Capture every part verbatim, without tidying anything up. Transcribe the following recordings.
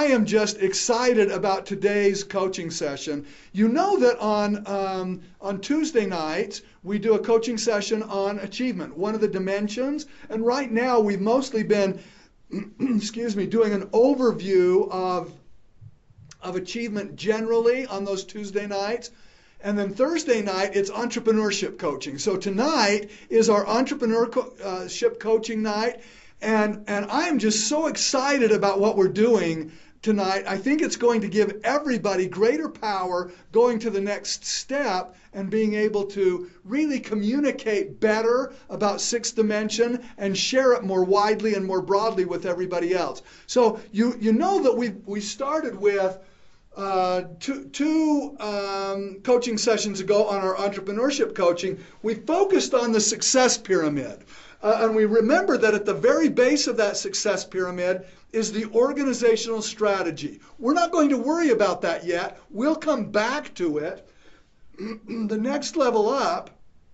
I am just excited about today's coaching session. You know that on, um, on Tuesday nights, we do a coaching session on achievement, one of the dimensions. And right now, we've mostly been, excuse me, doing an overview of, of achievement generally on those Tuesday nights. And then Thursday night, it's entrepreneurship coaching. So tonight is our entrepreneurship coaching night. And, and I am just so excited about what we're doing tonight. I think it's going to give everybody greater power going to the next step and being able to really communicate better about sixth dimension and share it more widely and more broadly with everybody else. So you, you know that we we started with Uh, two, two um, coaching sessions ago on our entrepreneurship coaching, we focused on the success pyramid. Uh, and we remember that at the very base of that success pyramid is the organizational strategy. We're not going to worry about that yet. We'll come back to it. The next level up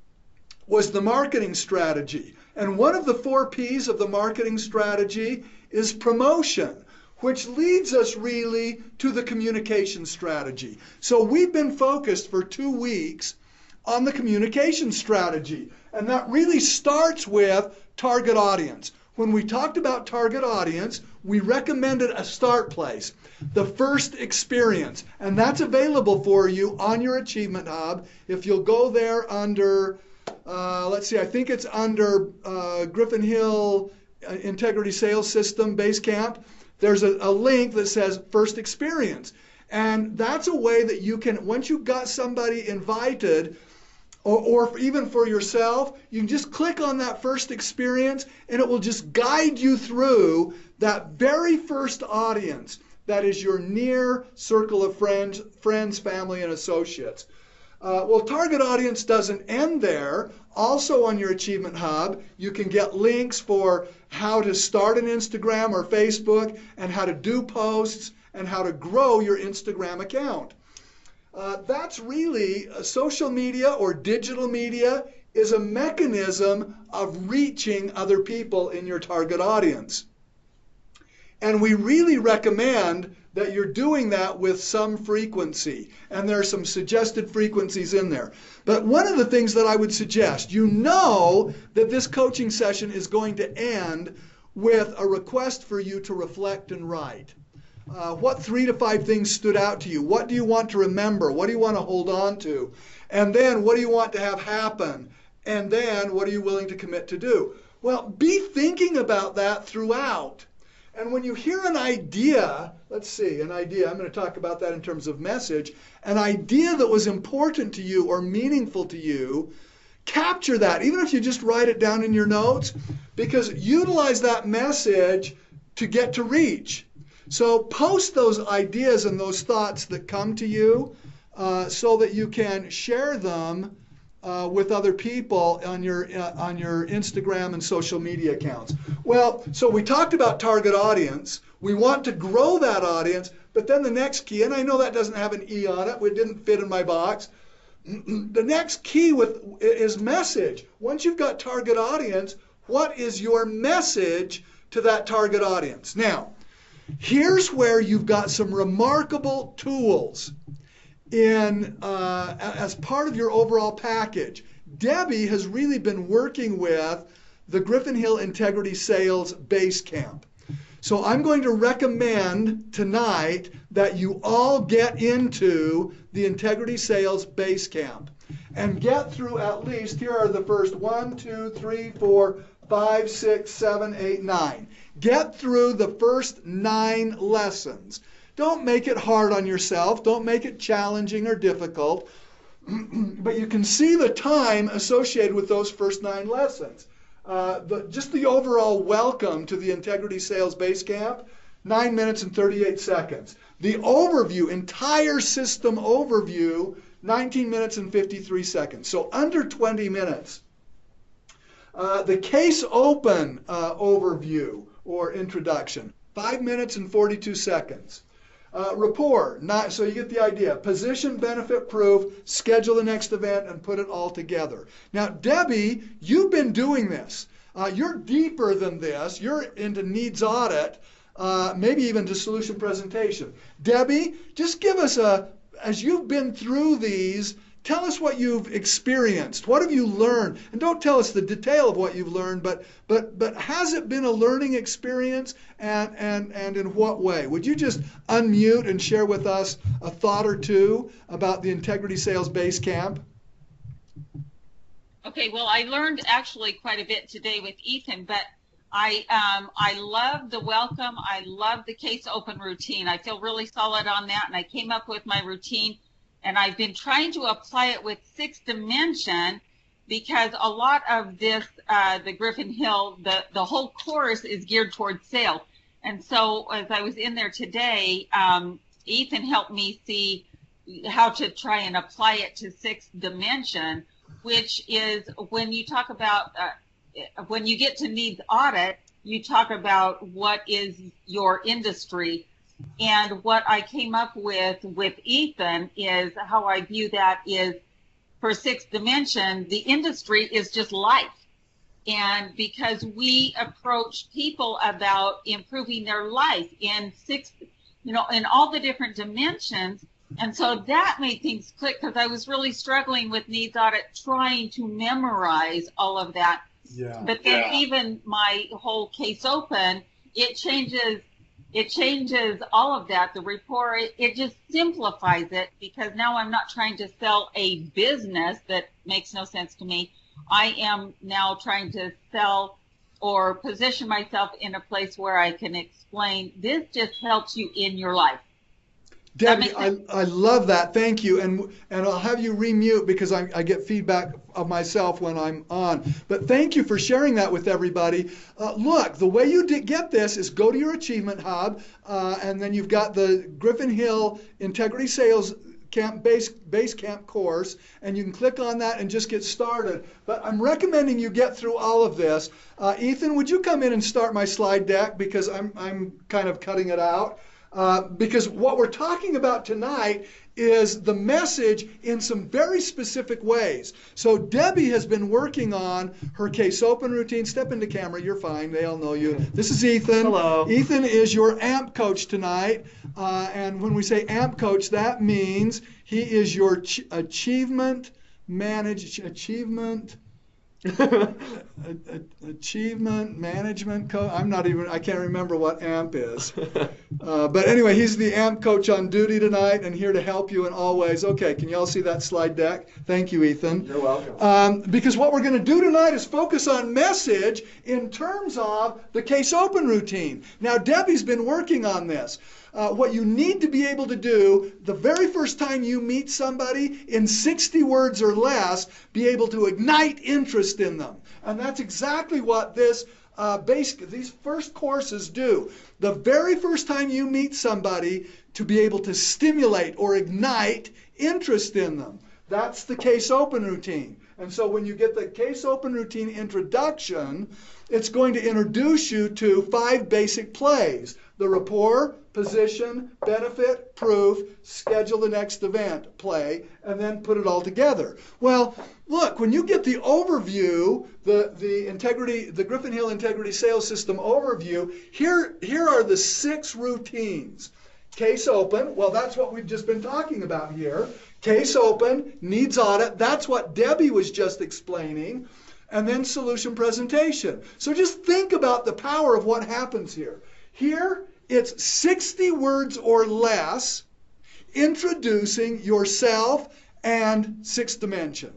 was the marketing strategy. And one of the four P's of the marketing strategy is promotion, which leads us really to the communication strategy. So we've been focused for two weeks on the communication strategy, and that really starts with target audience. When we talked about target audience, we recommended a start place, the first experience, and that's available for you on your Achievement Hub. If you'll go there under, uh, let's see, I think it's under uh, Griffin Hill Integrity Sales System Basecamp. There's a, a link that says first experience. And that's a way that you can, once you've got somebody invited, or, or even for yourself, you can just click on that first experience and it will just guide you through that very first audience that is your near circle of friends, friends, family, and associates. Uh, well, target audience doesn't end there. Also on your Achievement Hub, you can get links for how to start an Instagram or Facebook and how to do posts and how to grow your Instagram account. Uh, that's really uh, social media or digital media is a mechanism of reaching other people in your target audience. And we really recommend that you're doing that with some frequency. And there are some suggested frequencies in there. But one of the things that I would suggest, you know that this coaching session is going to end with a request for you to reflect and write. Uh, what three to five things stood out to you? What do you want to remember? What do you want to hold on to? And then what do you want to have happen? And then what are you willing to commit to do? Well, be thinking about that throughout. And when you hear an idea, let's see, an idea, I'm going to talk about that in terms of message, an idea that was important to you or meaningful to you, capture that, even if you just write it down in your notes, because utilize that message to get to reach. So post those ideas and those thoughts that come to you uh, so that you can share them Uh, with other people on your uh, on your Instagram and social media accounts. Well, so we talked about target audience. We want to grow that audience, but then the next key, and I know that doesn't have an E on it, it didn't fit in my box. The next key with is message. Once you've got target audience, what is your message to that target audience? Now, here's where you've got some remarkable tools in uh, as part of your overall package. Debbie has really been working with the Griffin Hill Integrity Sales Basecamp. So I'm going to recommend tonight that you all get into the Integrity Sales Basecamp and get through at least, here are the first one, two, three, four, five, six, seven, eight, nine. Get through the first nine lessons. Don't make it hard on yourself. Don't make it challenging or difficult. But you can see the time associated with those first nine lessons. Uh, the, just the overall welcome to the Integrity Sales Basecamp, nine minutes and thirty-eight seconds. The overview, entire system overview, nineteen minutes and fifty-three seconds. So under twenty minutes. Uh, the case open uh, overview or introduction, five minutes and forty-two seconds. Uh, rapport, not, so you get the idea. Position, benefit, proof, schedule the next event, and put it all together. Now, Debbie, you've been doing this. Uh, you're deeper than this. You're into needs audit. uh, maybe even to solution presentation. Debbie, just give us a, as you've been through these, tell us what you've experienced. What have you learned? And don't tell us the detail of what you've learned, but but but has it been a learning experience, and and and in what way? Would you just unmute and share with us a thought or two about the Integrity Sales Base Camp? Okay, well, I learned actually quite a bit today with Ethan, but I um, I love the welcome. I love the case open routine. I feel really solid on that, and I came up with my routine. And I've been trying to apply it with Sixth Dimension, because a lot of this, uh, the Griffin Hill, the, the whole course is geared towards sales. And so as I was in there today, um, Ethan helped me see how to try and apply it to Sixth Dimension, which is when you talk about, uh, when you get to needs audit, you talk about what is your industry. And what I came up with with Ethan is how I view that is, for Sixth Dimension, the industry is just life. And because we approach people about improving their life in six, you know, in all the different dimensions. And so that made things click, because I was really struggling with needs audit, trying to memorize all of that. Yeah. But then yeah. even my whole case open, it changes It changes all of that, the report, it, it just simplifies it, because now I'm not trying to sell a business that makes no sense to me. I am now trying to sell or position myself in a place where I can explain, this just helps you in your life. Debbie, I, I love that. Thank you. And and I'll have you remute, because I, I get feedback of myself when I'm on. But thank you for sharing that with everybody. Uh, look, the way you did get this is go to your Achievement Hub, uh, and then you've got the Griffin Hill Integrity Sales Camp base, base Camp course, and you can click on that and just get started. But I'm recommending you get through all of this. Uh, Ethan, would you come in and start my slide deck, because I'm, I'm kind of cutting it out. Uh, because what we're talking about tonight is the message in some very specific ways. So Debbie has been working on her case open routine. Step into camera, you're fine, they all know you. This is Ethan. Hello. Ethan is your A M P coach tonight. Uh, and when we say A M P coach, that means he is your ch- achievement manage achievement Achievement management coach. I'm not even, I can't remember what A M P is. Uh, but anyway, he's the A M P coach on duty tonight and here to help you in all ways. Okay, can you all see that slide deck? Thank you, Ethan. You're welcome. Um, because what we're going to do tonight is focus on message in terms of the case open routine. Now, Debbie's been working on this. Uh, what you need to be able to do the very first time you meet somebody, in sixty words or less, be able to ignite interest in them. And that's exactly what this uh, base, these first courses do. The very first time you meet somebody, to be able to stimulate or ignite interest in them. That's the case open routine. And so when you get the case open routine introduction, it's going to introduce you to five basic plays: the rapport, position, benefit, proof, schedule the next event play, and then put it all together. Well, look, when you get the overview, the, the integrity, the Griffin Hill Integrity Sales System overview, here, here are the six routines. Case open, well, that's what we've just been talking about here. Case open, needs audit, that's what Debbie was just explaining, and then solution presentation. So just think about the power of what happens here. Here, it's sixty words or less introducing yourself and Sixth Dimension.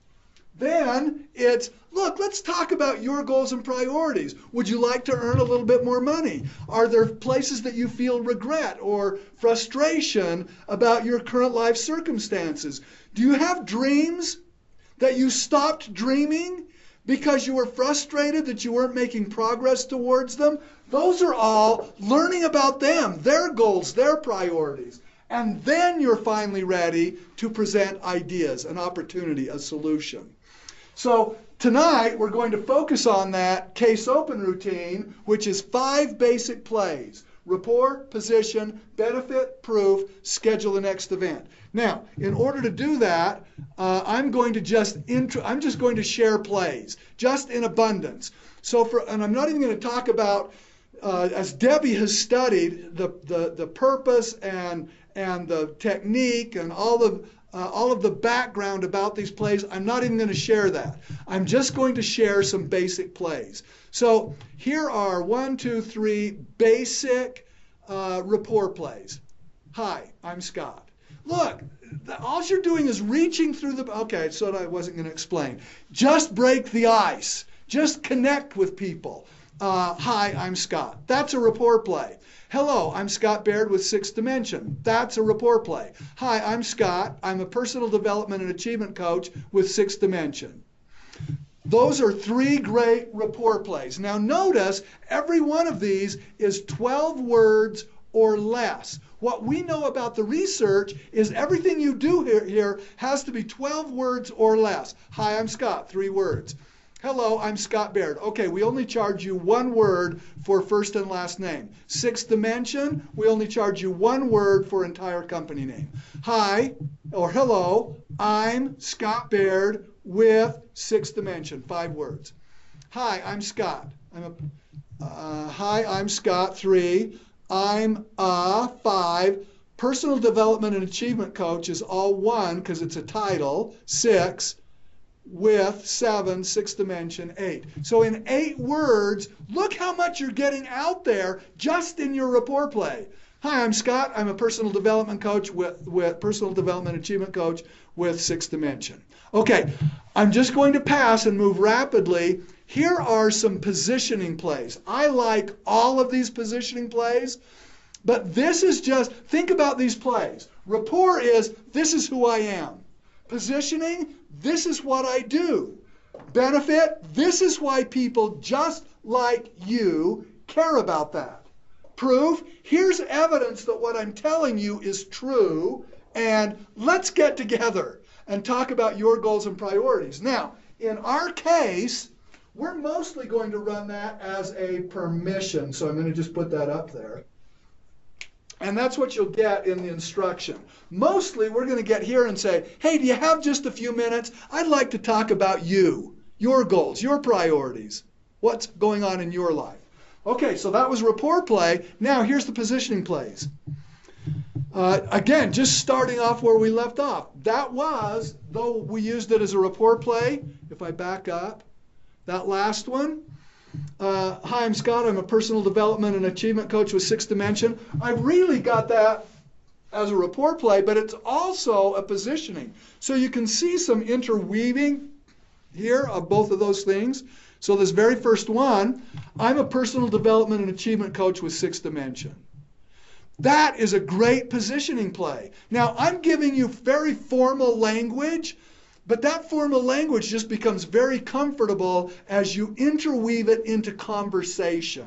Then it's, look, let's talk about your goals and priorities. Would you like to earn a little bit more money? Are there places that you feel regret or frustration about your current life circumstances? Do you have dreams that you stopped dreaming because you were frustrated that you weren't making progress towards them? Those are all learning about them, their goals, their priorities. And then you're finally ready to present ideas, an opportunity, a solution. So tonight we're going to focus on that case open routine, which is five basic plays: rapport, position, benefit, proof, schedule the next event. Now, in order to do that, uh, I'm going to just intro, I'm just going to share plays, just in abundance. So for, and I'm not even going to talk about uh, as Debbie has studied the, the, the purpose and, and the technique and all of, uh, all of the background about these plays, I'm not even going to share that. I'm just going to share some basic plays. So here are one, two, three basic uh, rapport plays. Hi, I'm Scott. Look, all you're doing is reaching through the, okay, so I wasn't going to explain. Just break the ice. Just connect with people. Uh, hi, I'm Scott. That's a rapport play. Hello, I'm Scott Baird with Sixth Dimension. That's a rapport play. Hi, I'm Scott. I'm a personal development and achievement coach with Sixth Dimension. Those are three great rapport plays. Now notice every one of these is twelve words or less. What we know about the research is everything you do here, here has to be twelve words or less. Hi, I'm Scott, three words. Hello, I'm Scott Baird. Okay, we only charge you one word for first and last name. Sixth Dimension, we only charge you one word for entire company name. Hi, or hello, I'm Scott Baird with Sixth Dimension, five words. Hi, I'm Scott. I'm a, uh, hi, I'm Scott, three. I'm a, five. Personal development and achievement coach is all one because it's a title, six. With seven, Sixth Dimension, eight. So in eight words, look how much you're getting out there just in your rapport play. Hi, I'm Scott. I'm a personal development coach with, with personal development achievement coach with Sixth Dimension. Okay, I'm just going to pass and move rapidly. Here are some positioning plays. I like all of these positioning plays, but this is just, think about these plays. Rapport is, this is who I am. Positioning, this is what I do. Benefit, this is why people just like you care about that. Proof, here's evidence that what I'm telling you is true, and let's get together and talk about your goals and priorities. Now, in our case, we're mostly going to run that as a permission, so I'm going to just put that up there. And that's what you'll get in the instruction. Mostly, we're going to get here and say, hey, do you have just a few minutes? I'd like to talk about you, your goals, your priorities, what's going on in your life. Okay, so that was rapport play. Now, here's the positioning plays. Uh, again, just starting off where we left off. That was, though we used it as a rapport play, if I back up, that last one, Uh, hi, I'm Scott. I'm a personal development and achievement coach with Sixth Dimension. I really got that as a rapport play, but it's also a positioning. So you can see some interweaving here of both of those things. So this very first one, I'm a personal development and achievement coach with Sixth Dimension. That is a great positioning play. Now, I'm giving you very formal language, but that formal language just becomes very comfortable as you interweave it into conversation.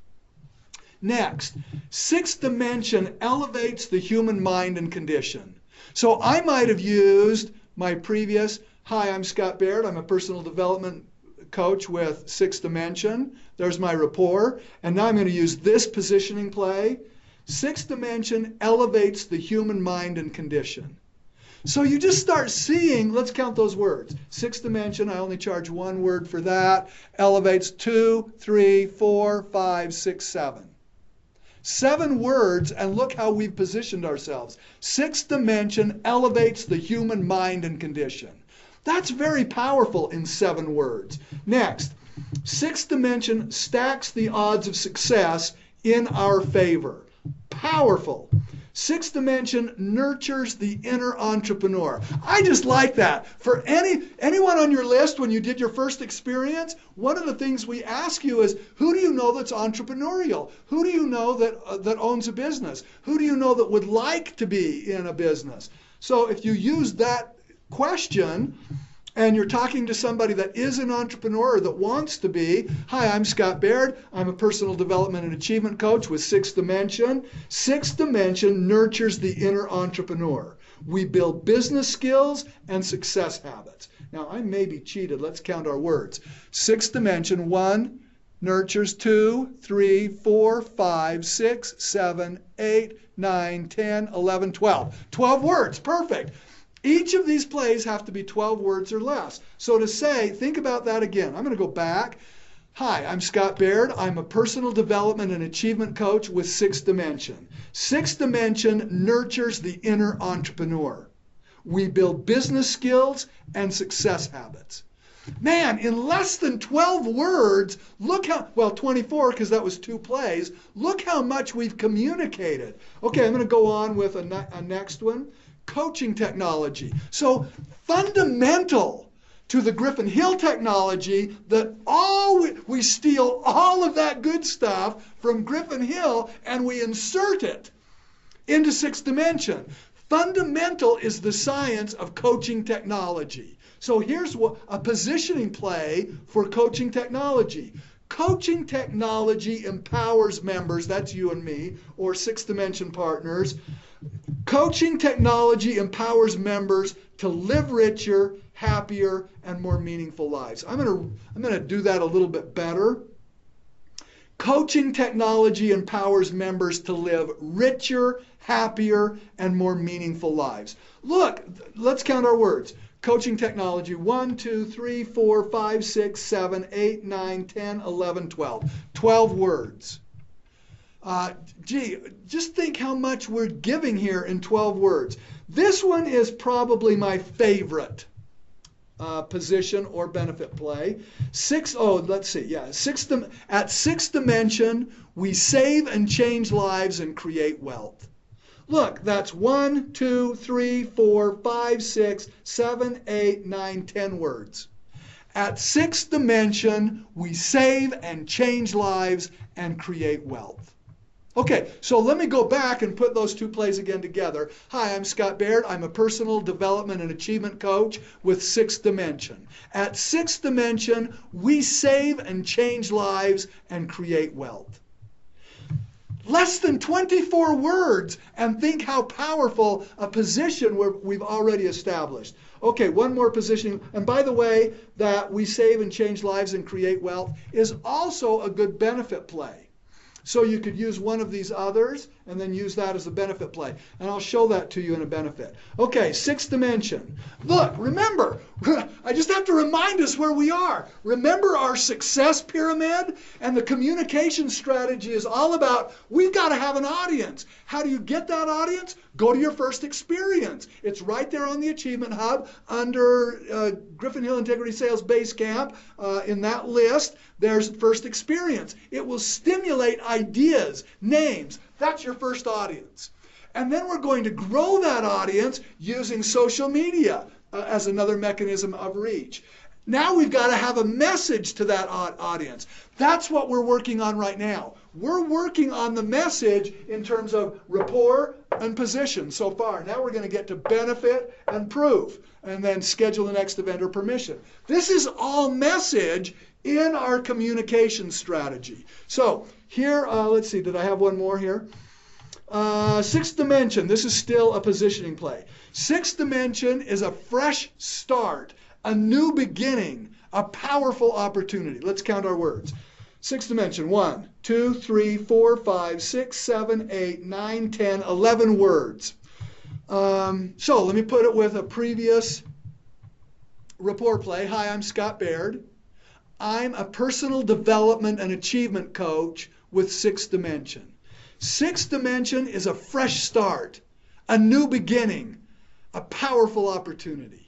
Next, Sixth Dimension elevates the human mind and condition. So I might have used my previous, hi, I'm Scott Baird. I'm a personal development coach with Sixth Dimension. There's my rapport. And now I'm going to use this positioning play. Sixth Dimension elevates the human mind and condition. So you just start seeing, let's count those words. Sixth Dimension, I only charge one word for that. Elevates two, three, four, five, six, seven. Seven words, and look how we've positioned ourselves. Sixth Dimension elevates the human mind and condition. That's very powerful in seven words. Next, Sixth Dimension stacks the odds of success in our favor. Powerful. Sixth Dimension nurtures the inner entrepreneur. I just like that. For any anyone on your list, when you did your first experience, one of the things we ask you is, who do you know that's entrepreneurial? Who do you know that, uh, that owns a business? Who do you know that would like to be in a business? So if you use that question, and you're talking to somebody that is an entrepreneur or that wants to be, hi, I'm Scott Baird. I'm a personal development and achievement coach with Sixth Dimension. Sixth Dimension nurtures the inner entrepreneur. We build business skills and success habits. Now, I may be cheated. Let's count our words. Sixth Dimension, one, nurtures two, three, four, five, six, seven, eight, nine, ten, eleven, twelve. twelve words, perfect. Each of these plays have to be twelve words or less. So to say, think about that again. I'm going to go back. Hi, I'm Scott Baird. I'm a personal development and achievement coach with Sixth Dimension. Sixth Dimension nurtures the inner entrepreneur. We build business skills and success habits. Man, in less than twelve words, look how, well, twenty-four because that was two plays, look how much we've communicated. Okay, I'm going to go on with a, a next one. Coaching technology. So fundamental to the Griffin Hill technology that all we, we steal all of that good stuff from Griffin Hill and we insert it into Sixth Dimension. Fundamental is the science of coaching technology. So here's what, a positioning play for coaching technology. Coaching technology empowers members, that's you and me, or Sixth Dimension partners. Coaching technology empowers members to live richer, happier, and more meaningful lives. I'm going to I'm going to do that a little bit better. Coaching technology empowers members to live richer, happier, and more meaningful lives. Look, let's count our words. Coaching technology, one, two, three, four, five, six, seven, eight, nine, ten, eleven, twelve. twelve words. Uh, gee, just think how much we're giving here in twelve words. This one is probably my favorite uh, position or benefit play. Six, oh, let's see, yeah. Sixth, at Sixth Dimension, we save and change lives and create wealth. Look, that's one, two, three, four, five, six, seven, eight, nine, ten words. At Sixth Dimension, we save and change lives and create wealth. Okay, so let me go back and put those two plays again together. Hi, I'm Scott Baird. I'm a personal development and achievement coach with Sixth Dimension. At Sixth Dimension, we save and change lives and create wealth. Less than twenty-four words, and think how powerful a position we're, we've already established. Okay, one more position. And by the way, that we save and change lives and create wealth is also a good benefit play. So you could use one of these others and then use that as a benefit play. And I'll show that to you in a benefit. Okay, Sixth Dimension. Look, remember, I just have to remind us where we are. Remember our success pyramid? And the communication strategy is all about, we've got to have an audience. How do you get that audience? Go to your first experience. It's right there on the Achievement Hub under uh, Griffin Hill Integrity Sales Base Camp. Uh, in that list, there's first experience. It will stimulate ideas, names. That's your first audience. And then we're going to grow that audience using social media uh, as another mechanism of reach. Now we've got to have a message to that audience. That's what we're working on right now. We're working on the message in terms of rapport and position so far. Now we're going to get to benefit and proof, and then schedule the next event or permission. This is all message in our communication strategy. So here, uh, let's see, did I have one more here? Uh, Sixth Dimension, this is still a positioning play. Sixth Dimension is a fresh start, a new beginning, a powerful opportunity. Let's count our words. Sixth Dimension, one, two, three, four, five, six, seven, eight, nine, ten, eleven words. Um, so let me put it with a previous rapport play. Hi, I'm Scott Baird. I'm a personal development and achievement coach with Sixth Dimension. Sixth Dimension is a fresh start, a new beginning, a powerful opportunity.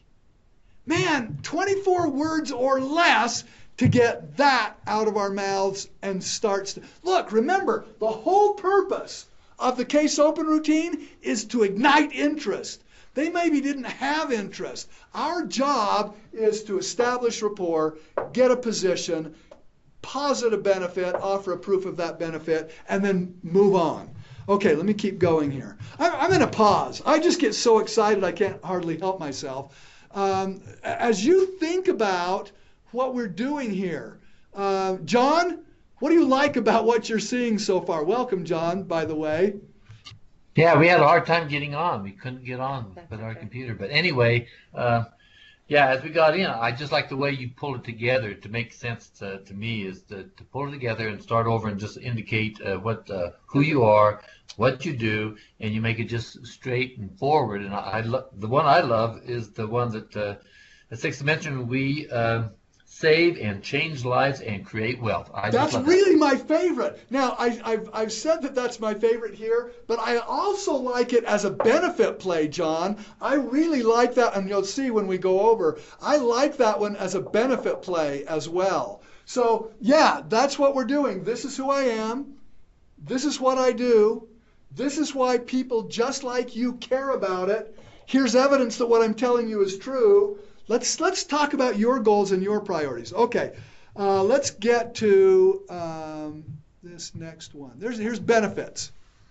Man, twenty-four words or less to get that out of our mouths and starts to... Look, remember, the whole purpose of the Case Open routine is to ignite interest. They maybe didn't have interest. Our job is to establish rapport, get a position, posit a benefit, offer a proof of that benefit, and then move on. Okay, let me keep going here. I'm, I'm in a pause. I just get so excited I can't hardly help myself. Um, as you think about what we're doing here, uh, John, what do you like about what you're seeing so far? Welcome, John, by the way. Yeah, we had a hard time getting on. We couldn't get on That's with our okay. computer. But anyway, uh, yeah, as we got in, I just like the way you pull it together. To make sense to, to me is to, to pull it together and start over and just indicate uh, what uh, who you are, what you do, and you make it just straight and forward. And I, I lo- the one I love is the one that uh, at Sixth Dimension we uh, save and change lives and create wealth. I That's just love really my favorite. Now, I, I've, I've said that that's my favorite here, but I also like it as a benefit play, John. I really like that, and you'll see when we go over, I like that one as a benefit play as well. So, yeah, that's what we're doing. This is who I am. This is what I do. This is why people just like you care about it. Here's evidence that what I'm telling you is true. Let's let's talk about your goals and your priorities. Okay, uh, let's get to um, this next one. There's here's benefits.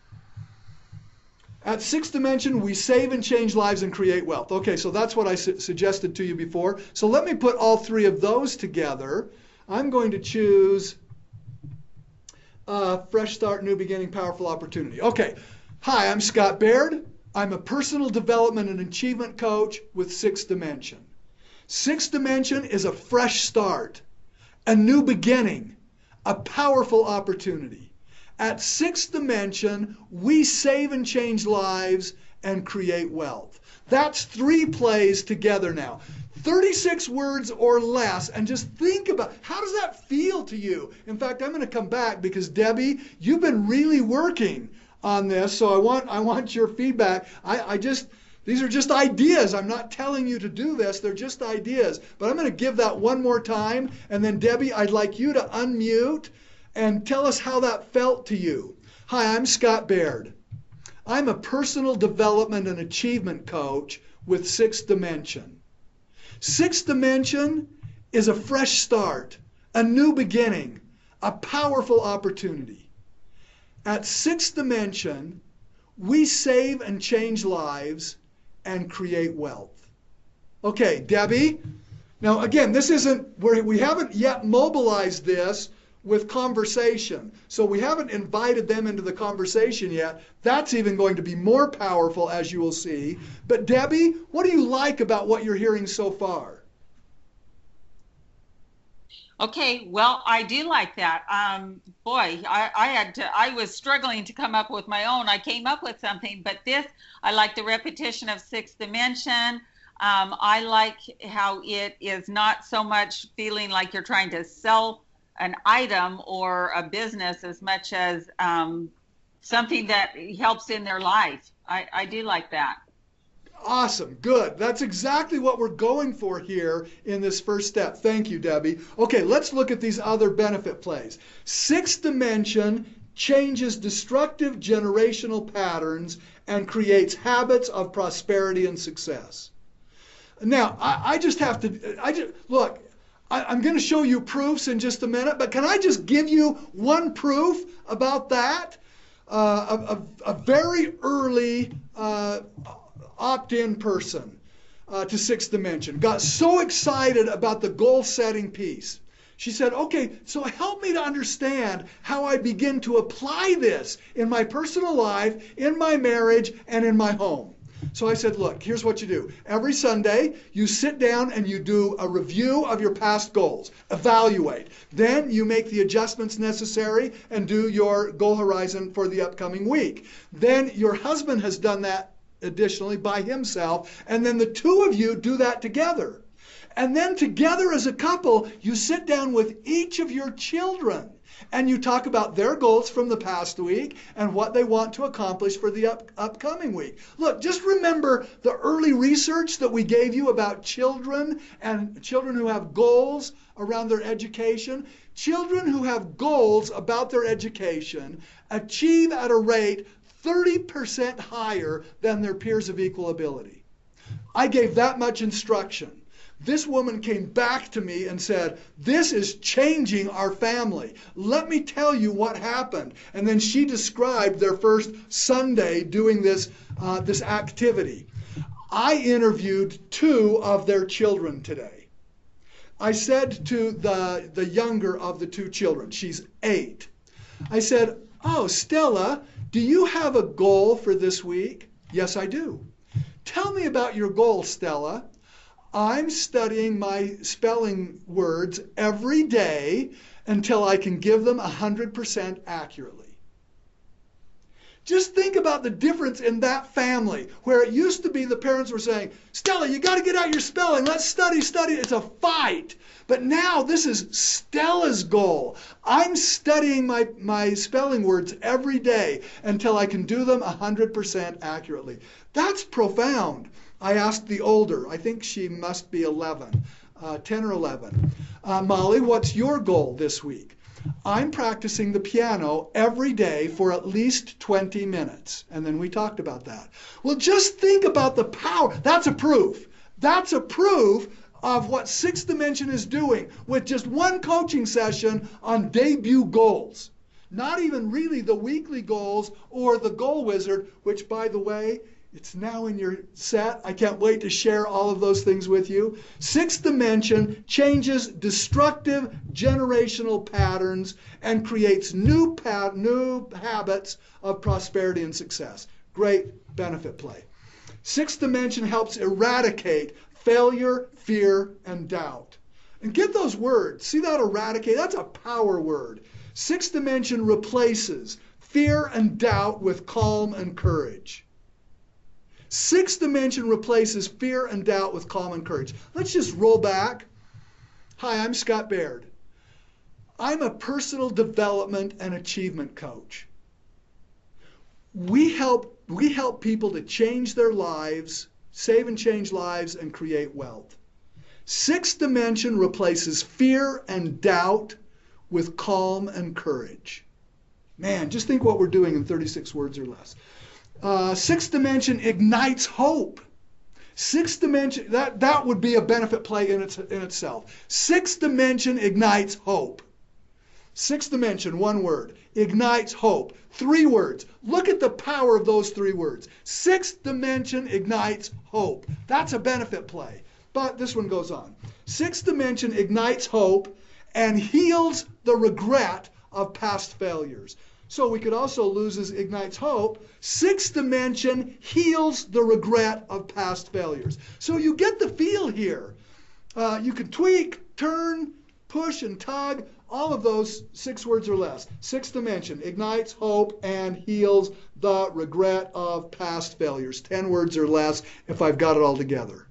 At Sixth Dimension, we save and change lives and create wealth. Okay, so that's what I su- suggested to you before. So let me put all three of those together. I'm going to choose uh, Fresh Start, New Beginning, Powerful Opportunity. Okay, hi, I'm Scott Baird. I'm a personal development and achievement coach with Sixth Dimension. Sixth Dimension is a fresh start, a new beginning, a powerful opportunity. At Sixth Dimension, we save and change lives and create wealth. That's three plays together now. thirty-six words or less, and just think about, how does that feel to you? In fact, I'm going to come back because Debbie, you've been really working on this, so I want I want your feedback. I, I just, these are just ideas. I'm not telling you to do this. They're just ideas. But I'm going to give that one more time, and then Debbie, I'd like you to unmute and tell us how that felt to you. Hi, I'm Scott Baird. I'm a personal development and achievement coach with Sixth Dimension. Sixth Dimension is a fresh start, a new beginning, a powerful opportunity. At Sixth Dimension, we save and change lives and create wealth. Okay, Debbie. Now, again, this isn't, we're, we haven't yet mobilized this with conversation. So we haven't invited them into the conversation yet. That's even going to be more powerful, as you will see. But Debbie, what do you like about what you're hearing so far? Okay, well, I do like that. Um, boy, I, I had to, I was struggling to come up with my own. I came up with something, but this, I like the repetition of Sixth Dimension. Um, I like how it is not so much feeling like you're trying to sell an item or a business as much as um, something that helps in their life. I, I do like that. Awesome. Good. That's exactly what we're going for here in this first step. Thank you, Debbie. Okay, let's look at these other benefit plays. Sixth Dimension changes destructive generational patterns and creates habits of prosperity and success. Now, I, I just have to, I just, look, I, I'm going to show you proofs in just a minute, but can I just give you one proof about that? Uh, a, a, a very early uh, opt-in person uh, to Sixth Dimension got so excited about the goal-setting piece. She said, okay, so help me to understand how I begin to apply this in my personal life, in my marriage, and in my home. So I said, look, here's what you do. Every Sunday, you sit down and you do a review of your past goals, evaluate. Then you make the adjustments necessary and do your goal horizon for the upcoming week. Then your husband has done that additionally by himself, and then the two of you do that together. And then together as a couple, you sit down with each of your children and you talk about their goals from the past week and what they want to accomplish for the up, upcoming week. Look, just remember the early research that we gave you about children and children who have goals around their education. Children who have goals about their education achieve at a rate thirty percent higher than their peers of equal ability. I gave that much instruction. This woman came back to me and said, this is changing our family. Let me tell you what happened. And then she described their first Sunday doing this, uh, this activity. I interviewed two of their children today. I said to the, the younger of the two children, she's eight, I said, oh, Stella, do you have a goal for this week? Yes, I do. Tell me about your goal, Stella. I'm studying my spelling words every day until I can give them one hundred percent accurately. Just think about the difference in that family, where it used to be the parents were saying, Stella, you got to get out your spelling. Let's study, study. It's a fight. But now this is Stella's goal. I'm studying my, my spelling words every day until I can do them one hundred percent accurately. That's profound. I asked the older. I think she must be eleven, uh, ten or eleven. Uh, Molly, what's your goal this week? I'm practicing the piano every day for at least twenty minutes. And then we talked about that. Well, just think about the power. That's a proof. That's a proof of what Sixth Dimension is doing with just one coaching session on debut goals. Not even really the weekly goals or the Goal Wizard, which, by the way, it's now in your set. I can't wait to share all of those things with you. Sixth Dimension changes destructive generational patterns and creates new, pa- new habits of prosperity and success. Great benefit play. Sixth Dimension helps eradicate failure, fear, and doubt. And get those words. See that eradicate? That's a power word. Sixth Dimension replaces fear and doubt with calm and courage. Sixth Dimension replaces fear and doubt with calm and courage. Let's just roll back. Hi, I'm Scott Baird. I'm a personal development and achievement coach. We help, we help people to change their lives, save and change lives, and create wealth. Sixth Dimension replaces fear and doubt with calm and courage. Man, just think what we're doing in thirty-six words or less. Uh, Sixth Dimension ignites hope. Sixth Dimension, that, that would be a benefit play in, its, in itself. Sixth Dimension ignites hope. Sixth Dimension, one word, ignites hope. Three words. Look at the power of those three words. Sixth Dimension ignites hope. That's a benefit play. But this one goes on. Sixth Dimension ignites hope and heals the regret of past failures. So we could also lose as ignites hope. Sixth Dimension heals the regret of past failures. So you get the feel here. Uh, you can tweak, turn, push, and tug. All of those six words or less. Sixth Dimension ignites hope and heals the regret of past failures. Ten words or less if I've got it all together.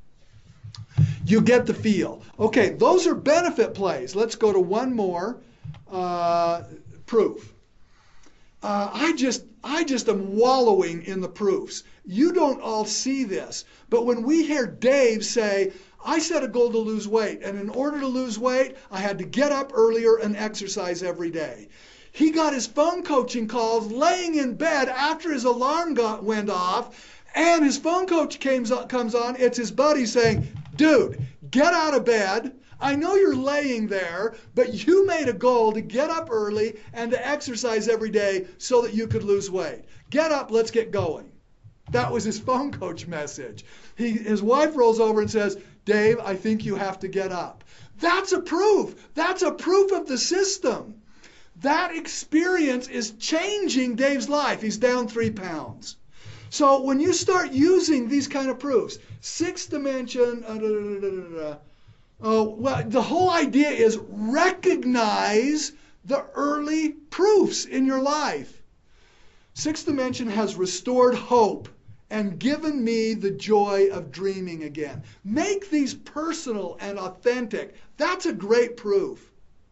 You get the feel. Okay, those are benefit plays. Let's go to one more. Uh, proof. Uh, I just I just am wallowing in the proofs. You don't all see this, but when we hear Dave say, I set a goal to lose weight, and in order to lose weight, I had to get up earlier and exercise every day. He got his phone coaching calls laying in bed after his alarm got, went off, and his phone coach came, comes on. It's his buddy saying, dude, get out of bed. I know you're laying there, but you made a goal to get up early and to exercise every day so that you could lose weight. Get up, let's get going. That was his phone coach message. He, his wife rolls over and says, Dave, I think you have to get up. That's a proof. That's a proof of the system. That experience is changing Dave's life. He's down three pounds. So when you start using these kind of proofs, Sixth Dimension, uh, da, da, da, da, da, oh, well, the whole idea is recognize the early proofs in your life. Sixth Dimension has restored hope and given me the joy of dreaming again. Make these personal and authentic. That's a great proof.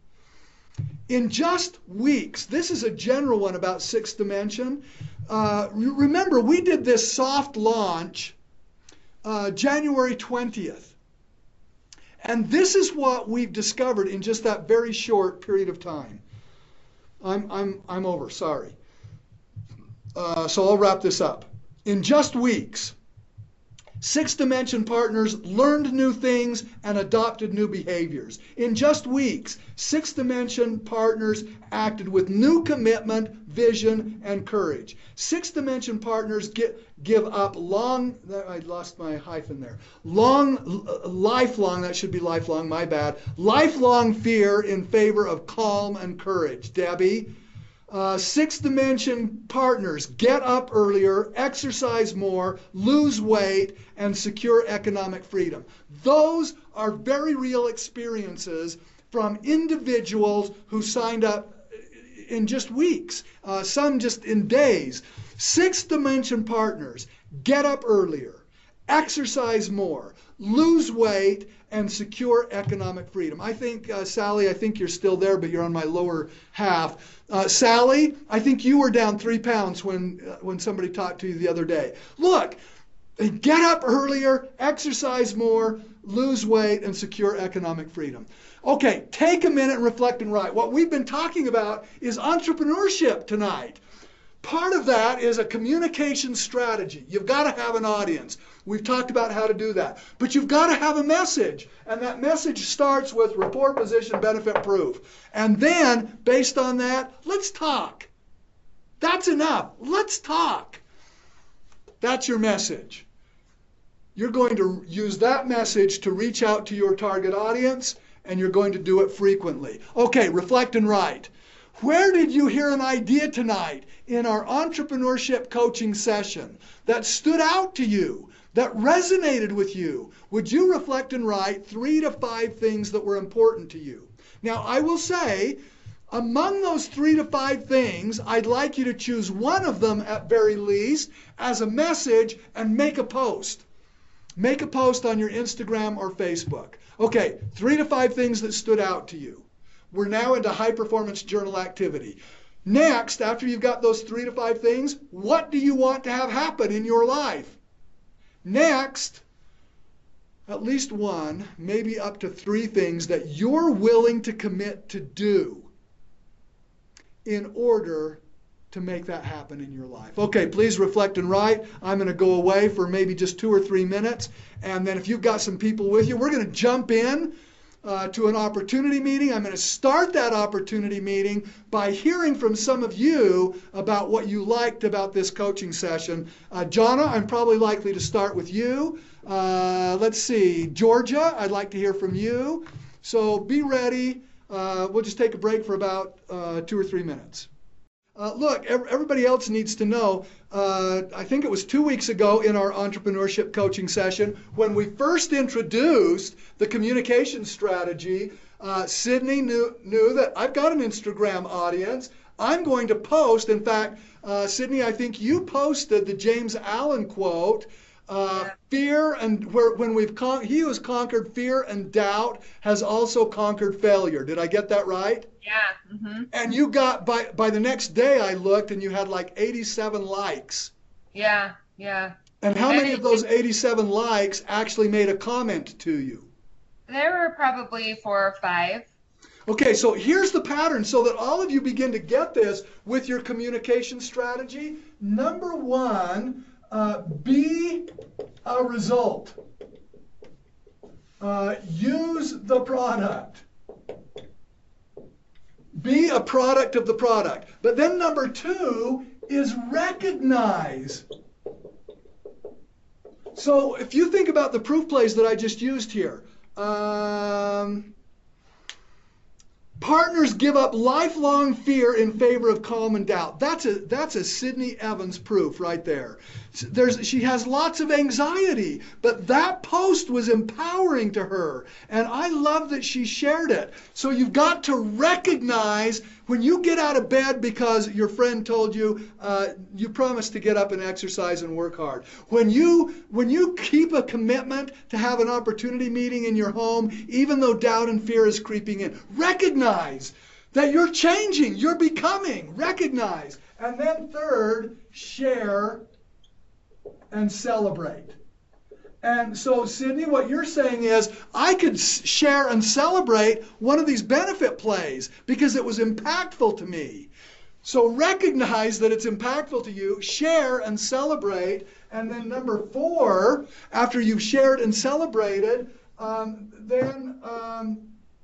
In just weeks, this is a general one about Sixth Dimension. Uh, remember, we did this soft launch uh, January twentieth. And this is what we've discovered in just that very short period of time. I'm, I'm, I'm over, sorry. Uh, so I'll wrap this up. In just weeks, Sixth Dimension partners learned new things and adopted new behaviors. In just weeks, Sixth Dimension partners acted with new commitment, vision, and courage. Sixth Dimension partners get, give up long, I lost my hyphen there, long, lifelong, that should be lifelong, my bad, lifelong fear in favor of calm and courage. Debbie? Uh, Sixth Dimension partners get up earlier, exercise more, lose weight, and secure economic freedom. Those are very real experiences from individuals who signed up in just weeks, uh, some just in days. Sixth dimension partners: get up earlier, exercise more, lose weight, and secure economic freedom. I think, uh, Sally, I think you're still there, but you're on my lower half. Uh, Sally, I think you were down three pounds when, uh, when somebody talked to you the other day. Look, get up earlier, exercise more, lose weight, and secure economic freedom. Okay, take a minute and reflect and write. What we've been talking about is entrepreneurship tonight. Part of that is a communication strategy. You've got to have an audience. We've talked about how to do that. But you've got to have a message. And that message starts with rapport, position, benefit, proof. And then, based on that, let's talk. That's enough. Let's talk. That's your message. You're going to use that message to reach out to your target audience, and you're going to do it frequently. Okay, reflect and write. Where did you hear an idea tonight in our entrepreneurship coaching session that stood out to you, that resonated with you? Would you reflect and write three to five things that were important to you? Now, I will say, among those three to five things, I'd like you to choose one of them at very least as a message and make a post. Make a post on your Instagram or Facebook. Okay, three to five things that stood out to you. We're now into high performance journal activity. Next, after you've got those three to five things, what do you want to have happen in your life? Next, at least one, maybe up to three things that you're willing to commit to do in order to make that happen in your life. Okay, please reflect and write. I'm going to go away for maybe just two or three minutes. And then if you've got some people with you, we're going to jump in uh, to an opportunity meeting. I'm going to start that opportunity meeting by hearing from some of you about what you liked about this coaching session. Uh, Jonna, I'm probably likely to start with you. Uh, let's see, Georgia, I'd like to hear from you. So be ready. Uh, we'll just take a break for about uh, two or three minutes. Uh, look, everybody else needs to know, uh, I think it was two weeks ago in our entrepreneurship coaching session, when we first introduced the communication strategy, uh, Sydney knew, knew that I've got an Instagram audience. I'm going to post, in fact, uh, Sydney, I think you posted the James Allen quote, uh, yeah. fear and where, when we've con- he who has conquered fear and doubt has also conquered failure. Did I get that right? Yeah. Mm-hmm. And you got, by by the next day I looked and you had like eighty-seven likes. Yeah, yeah. And how many of those eighty-seven likes actually made a comment to you? There were probably four or five. Okay, so here's the pattern so that all of you begin to get this with your communication strategy. Number one, uh, be a result. Uh, use the product. Be a product of the product. But then number two is recognize. So if you think about the proof plays that I just used here, um, partners give up lifelong fear in favor of calm and doubt. That's a that's a Sydney Evans proof right there. There's she has lots of anxiety, but that post was empowering to her, and I love that she shared it. So you've got to recognize when you get out of bed because your friend told you uh, you promised to get up and exercise and work hard. When you when you keep a commitment to have an opportunity meeting in your home, even though doubt and fear is creeping in, recognize that you're changing, you're becoming. Recognize. And then third, share and celebrate. And so, Sydney, what you're saying is I could share and celebrate one of these benefit plays because it was impactful to me. So recognize that it's impactful to you, share and celebrate. And then number four, after you've shared and celebrated, um, then um,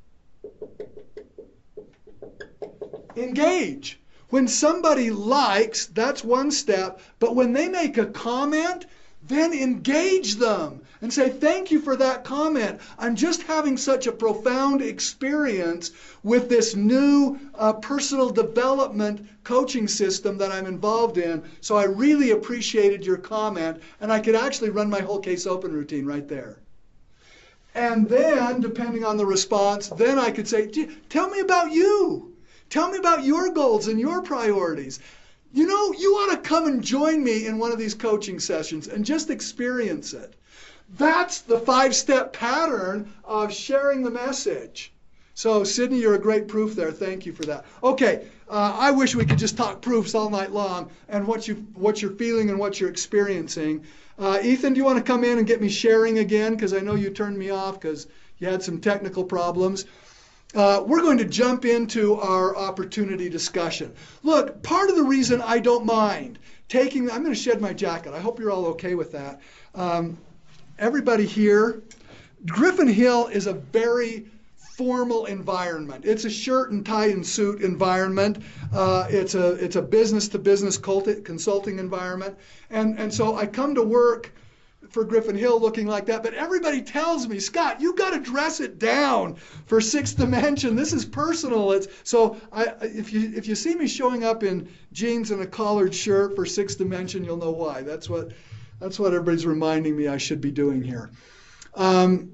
engage. When somebody likes, that's one step, but when they make a comment, then engage them and say, thank you for that comment. I'm just having such a profound experience with this new uh, personal development coaching system that I'm involved in, so I really appreciated your comment, and I could actually run my whole case open routine right there. And then, depending on the response, then I could say, tell me about you. Tell me about your goals and your priorities. You know, you ought to come and join me in one of these coaching sessions and just experience it. That's the five-step pattern of sharing the message. So, Sydney, you're a great proof there. Thank you for that. Okay, uh, I wish we could just talk proofs all night long and what, you, what you're feeling and what you're experiencing. Uh, Ethan, do you want to come in and get me sharing again? Because I know you turned me off because you had some technical problems. Uh, we're going to jump into our opportunity discussion. Look, part of the reason I don't mind taking, I'm going to shed my jacket. I hope you're all okay with that. Um, everybody here, Griffin Hill is a very formal environment. It's a shirt and tie and suit environment. Uh, it's a it's a business to business consulting environment. And, and so I come to work for Griffin Hill looking like that, but everybody tells me, Scott, you got to dress it down for Sixth Dimension. This is personal. It's so I, if you if you see me showing up in jeans and a collared shirt for Sixth Dimension, you'll know why. That's what that's what everybody's reminding me I should be doing here. Um,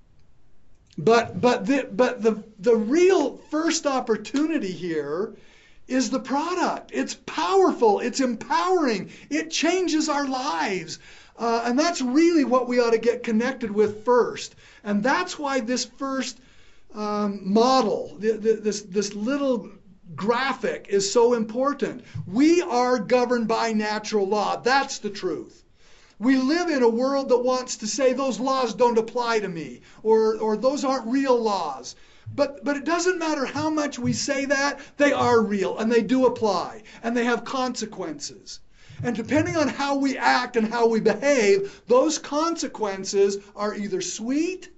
but but the but the the real first opportunity here is the product. It's powerful. It's empowering. It changes our lives. Uh, and that's really what we ought to get connected with first. And that's why this first um, model, th th this, this little graphic is so important. We are governed by natural law. That's the truth. We live in a world that wants to say those laws don't apply to me, or, or those aren't real laws. But, but it doesn't matter how much we say that, they are real and they do apply and they have consequences. And depending on how we act and how we behave, those consequences are either sweet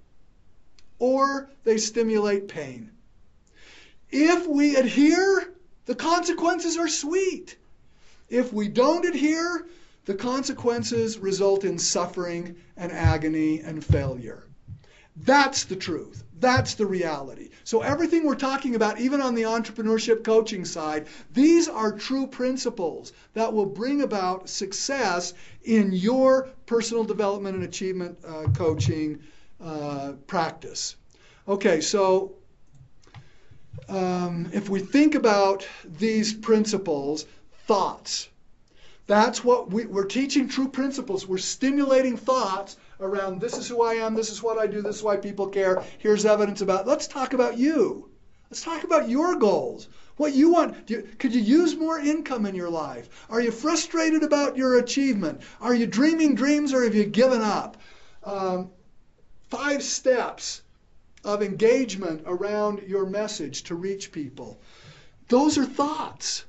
or they stimulate pain. If we adhere, the consequences are sweet. If we don't adhere, the consequences result in suffering and agony and failure. That's the truth. That's the reality. So everything we're talking about, even on the entrepreneurship coaching side, these are true principles that will bring about success in your personal development and achievement uh, coaching uh, practice. Okay, so um, if we think about these principles, thoughts, that's what we, we're teaching true principles. We're stimulating thoughts around this is who I am, this is what I do, this is why people care, here's evidence about, let's talk about you. Let's talk about your goals, what you want. Do you, could you use more income in your life? Are you frustrated about your achievement? Are you dreaming dreams or have you given up? Um, five steps of engagement around your message to reach people. Those are thoughts.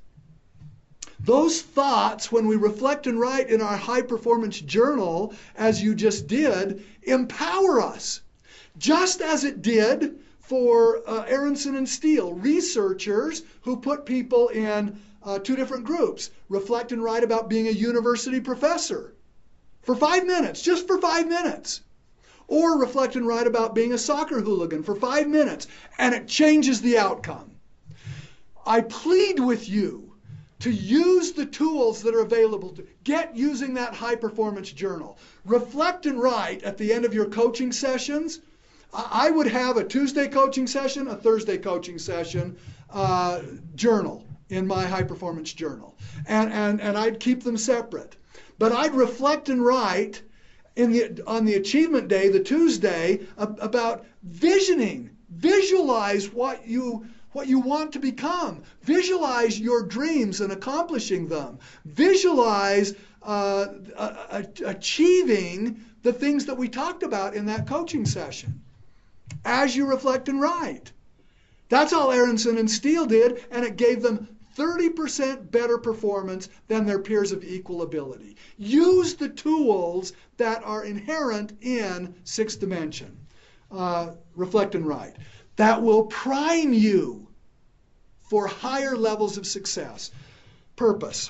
Those thoughts, when we reflect and write in our high performance journal, as you just did, empower us. Just as it did for uh, Aronson and Steele, researchers who put people in uh, two different groups, reflect and write about being a university professor for five minutes, just for five minutes. Or reflect and write about being a soccer hooligan for five minutes, and it changes the outcome. I plead with you to use the tools that are available to get using that high performance journal. Reflect and write at the end of your coaching sessions. I would have a Tuesday coaching session, a Thursday coaching session uh, journal in my high performance journal. And, and, and I'd keep them separate. But I'd reflect and write in the, on the achievement day, the Tuesday, about visioning. Visualize what you what you want to become. Visualize your dreams and accomplishing them. Visualize uh, uh, achieving the things that we talked about in that coaching session as you reflect and write. That's all Aronson and Steele did, and it gave them thirty percent better performance than their peers of equal ability. Use the tools that are inherent in Sixth Dimension. Uh, reflect and write. That will prime you for higher levels of success. Purpose.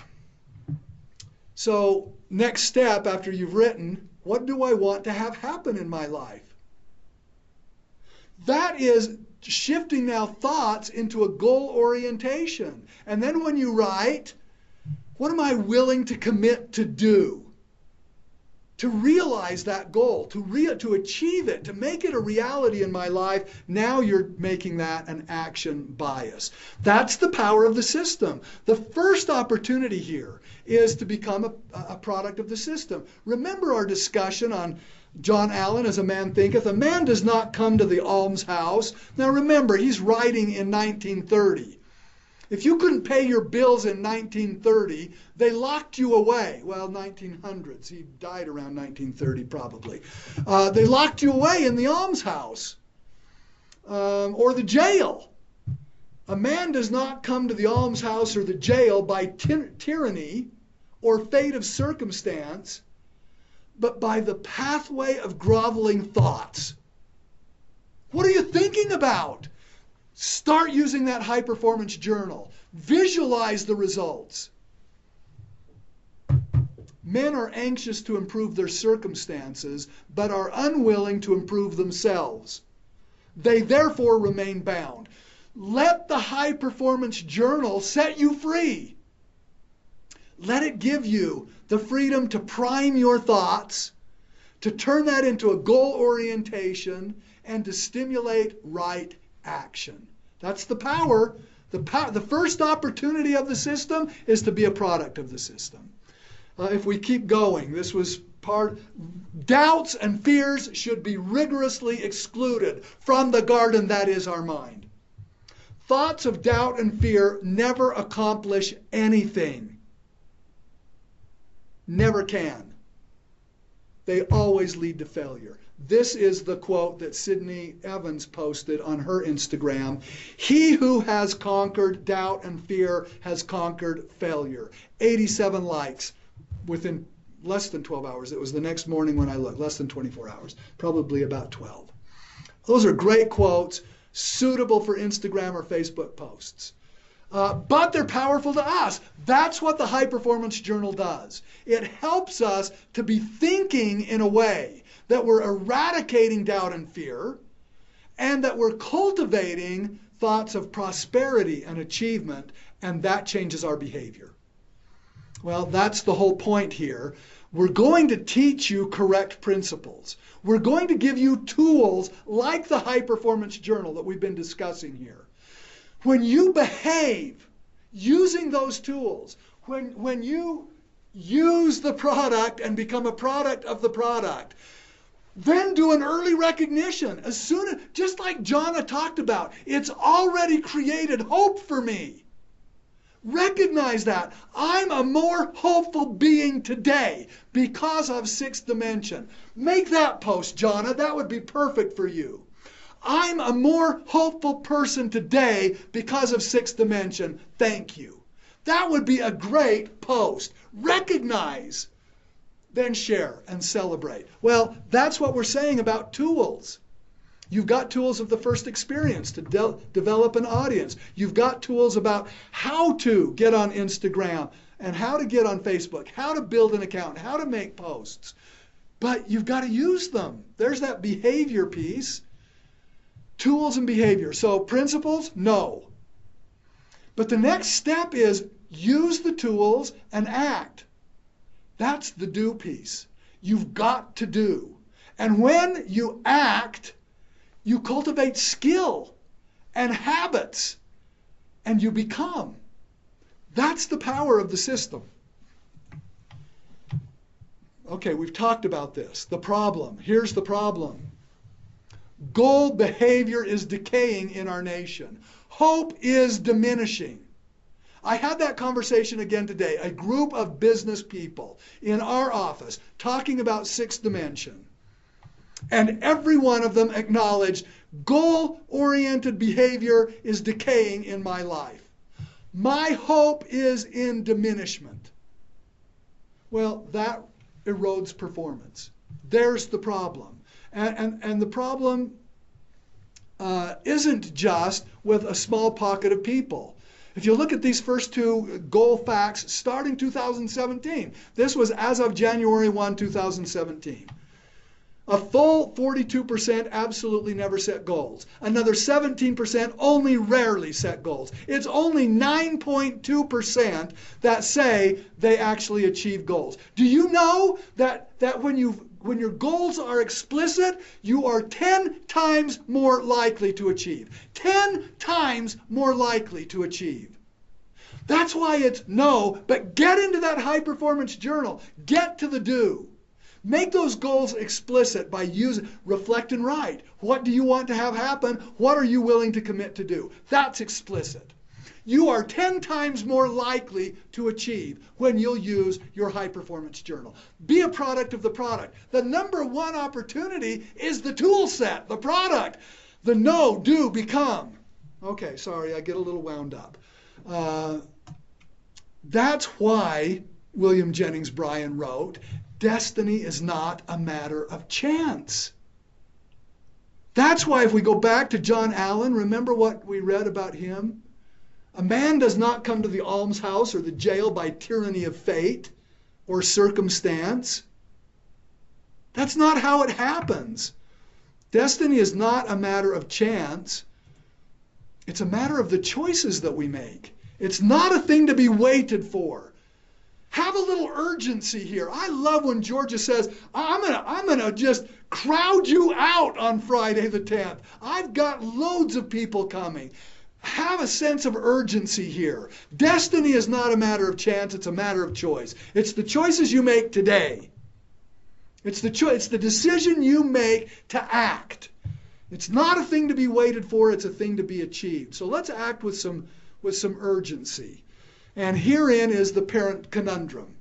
So next step after you've written, what do I want to have happen in my life? That is shifting now thoughts into a goal orientation. And then when you write, what am I willing to commit to do to realize that goal, to re- to achieve it, to make it a reality in my life, now you're making that an action bias. That's the power of the system. The first opportunity here is to become a, a product of the system. Remember our discussion on John Allen, As a Man Thinketh. A man does not come to the almshouse. Now remember, he's writing in nineteen thirty. If you couldn't pay your bills in nineteen thirty, they locked you away. Well, nineteen hundreds. He died around nineteen thirty probably. Uh, they locked you away in the almshouse um, or the jail. A man does not come to the almshouse or the jail by ty- tyranny or fate of circumstance, but by the pathway of groveling thoughts. What are you thinking about? Start using that high performance journal. Visualize the results. Men are anxious to improve their circumstances, but are unwilling to improve themselves. They therefore remain bound. Let the high performance journal set you free. Let it give you the freedom to prime your thoughts, to turn that into a goal orientation, and to stimulate right action. That's the power. The, power, the first opportunity of the system is to be a product of the system. Uh, if we keep going, this was part, doubts and fears should be rigorously excluded from the garden that is our mind. Thoughts of doubt and fear never accomplish anything. Never can. They always lead to failure. This is the quote that Sydney Evans posted on her Instagram. He who has conquered doubt and fear has conquered failure. eighty-seven likes within less than twelve hours. It was the next morning when I looked, less than twenty-four hours, probably about twelve. Those are great quotes, suitable for Instagram or Facebook posts. Uh, but they're powerful to us. That's what the High Performance Journal does. It helps us to be thinking in a way that we're eradicating doubt and fear, and that we're cultivating thoughts of prosperity and achievement, and that changes our behavior. Well, that's the whole point here. We're going to teach you correct principles. We're going to give you tools like the High Performance Journal that we've been discussing here. When you behave using those tools, when, when you use the product and become a product of the product, then do an early recognition. As soon as, just like Jonna talked about, it's already created hope for me. Recognize that. I'm a more hopeful being today because of Sixth Dimension. Make that post, Jonna. That would be perfect for you. I'm a more hopeful person today because of Sixth Dimension. Thank you. That would be a great post. Recognize, then share and celebrate. Well, that's what we're saying about tools. You've got tools of the first experience to de- develop an audience. You've got tools about how to get on Instagram and how to get on Facebook, how to build an account, how to make posts. But you've got to use them. There's that behavior piece. Tools and behavior. So principles, no. But the next step is use the tools and act. That's the do piece. You've got to do. And when you act, you cultivate skill and habits, and you become. That's the power of the system. Okay, we've talked about this. The problem. Here's the problem. Goal behavior is decaying in our nation. Hope is diminishing. I had that conversation again today. A group of business people in our office talking about Sixth Dimension. And every one of them acknowledged goal-oriented behavior is decaying in my life. My hope is in diminishment. Well, that erodes performance. There's the problem. And, and, and the problem uh, isn't just with a small pocket of people. If you look at these first two goal facts starting two thousand seventeen, this was as of January first, two thousand seventeen. A full forty-two percent absolutely never set goals. Another seventeen percent only rarely set goals. It's only nine point two percent that say they actually achieve goals. Do you know that, that when you when your goals are explicit, you are ten times more likely to achieve. ten times more likely to achieve. That's why it's no, but get into that high performance journal. Get to the do. Make those goals explicit by using, reflect and write. What do you want to have happen? What are you willing to commit to do? That's explicit. You are ten times more likely to achieve when you'll use your high performance journal. Be a product of the product. The number one opportunity is the tool set, the product. The know, do, become. Okay, sorry, I get a little wound up. Uh, that's why William Jennings Bryan wrote, destiny is not a matter of chance. That's why if we go back to John Allen, remember what we read about him? A man does not come to the almshouse or the jail by tyranny of fate or circumstance. That's not how it happens. Destiny is not a matter of chance. It's a matter of the choices that we make. It's not a thing to be waited for. Have a little urgency here. I love when Georgia says, I'm gonna, I'm gonna just crowd you out on Friday the tenth. I've got loads of people coming. Have a sense of urgency here. Destiny is not a matter of chance, it's a matter of choice. It's the choices you make today. It's the cho- it's the decision you make to act. It's not a thing to be waited for, it's a thing to be achieved. So let's act with some with some urgency. And herein is the parent conundrum.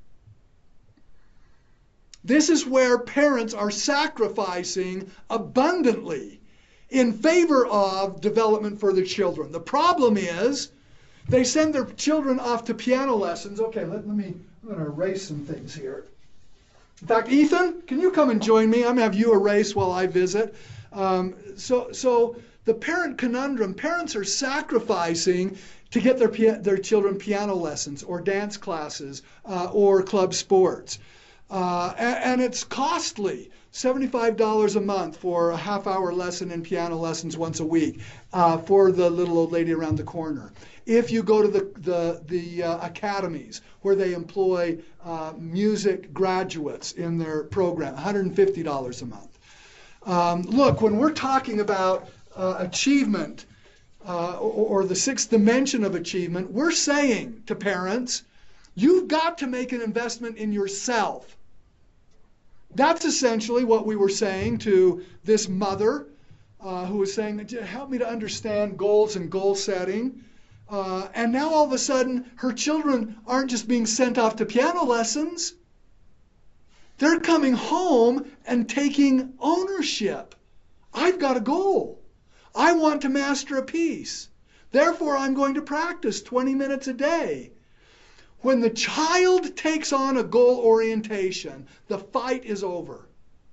This is where parents are sacrificing abundantly in favor of development for their children. The problem is they send their children off to piano lessons. Okay, let, let me, I'm going to erase some things here. In fact, Ethan, can you come and join me? I'm going to have you erase while I visit. Um, so, so the parent conundrum, parents are sacrificing to get their, their children piano lessons or dance classes uh, or club sports. Uh, and, and it's costly. seventy-five dollars a month for a half hour lesson in piano lessons once a week uh, for the little old lady around the corner. If you go to the, the, the uh, academies where they employ uh, music graduates in their program, one hundred fifty dollars a month. Um, look, when we're talking about uh, achievement uh, or, or the sixth dimension of achievement, we're saying to parents, you've got to make an investment in yourself. That's essentially what we were saying to this mother uh, who was saying, help me to understand goals and goal setting. Uh, and now all of a sudden, her children aren't just being sent off to piano lessons. They're coming home and taking ownership. I've got a goal. I want to master a piece. Therefore, I'm going to practice twenty minutes a day. When the child takes on a goal orientation, the fight is over.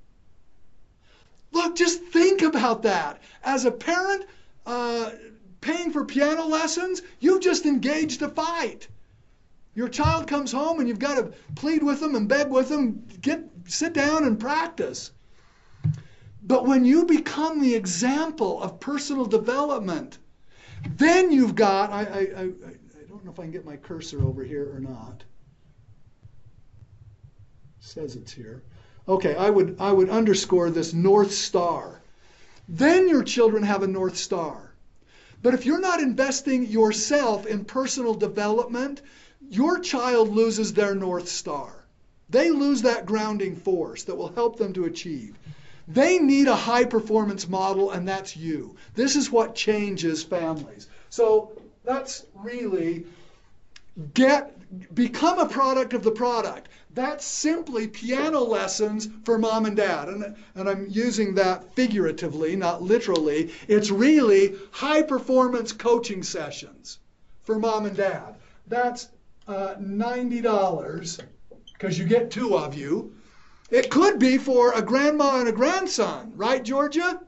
Look, just think about that. As a parent uh, paying for piano lessons, you've just engaged a fight. Your child comes home and you've got to plead with them and beg with them, get, sit down and practice. But when you become the example of personal development, then you've got, I, I, I, I don't know if I can get my cursor over here or not. It says it's here. Okay, I would, I would underscore this North Star. Then your children have a North Star. But if you're not investing yourself in personal development, your child loses their North Star. They lose that grounding force that will help them to achieve. They need a high performance model, and that's you. This is what changes families. So that's really get become a product of the product. That's simply piano lessons for mom and dad. And, and I'm using that figuratively, not literally. It's really high performance coaching sessions for mom and dad. That's uh, ninety dollars because you get two of you. It could be for a grandma and a grandson, right, Georgia?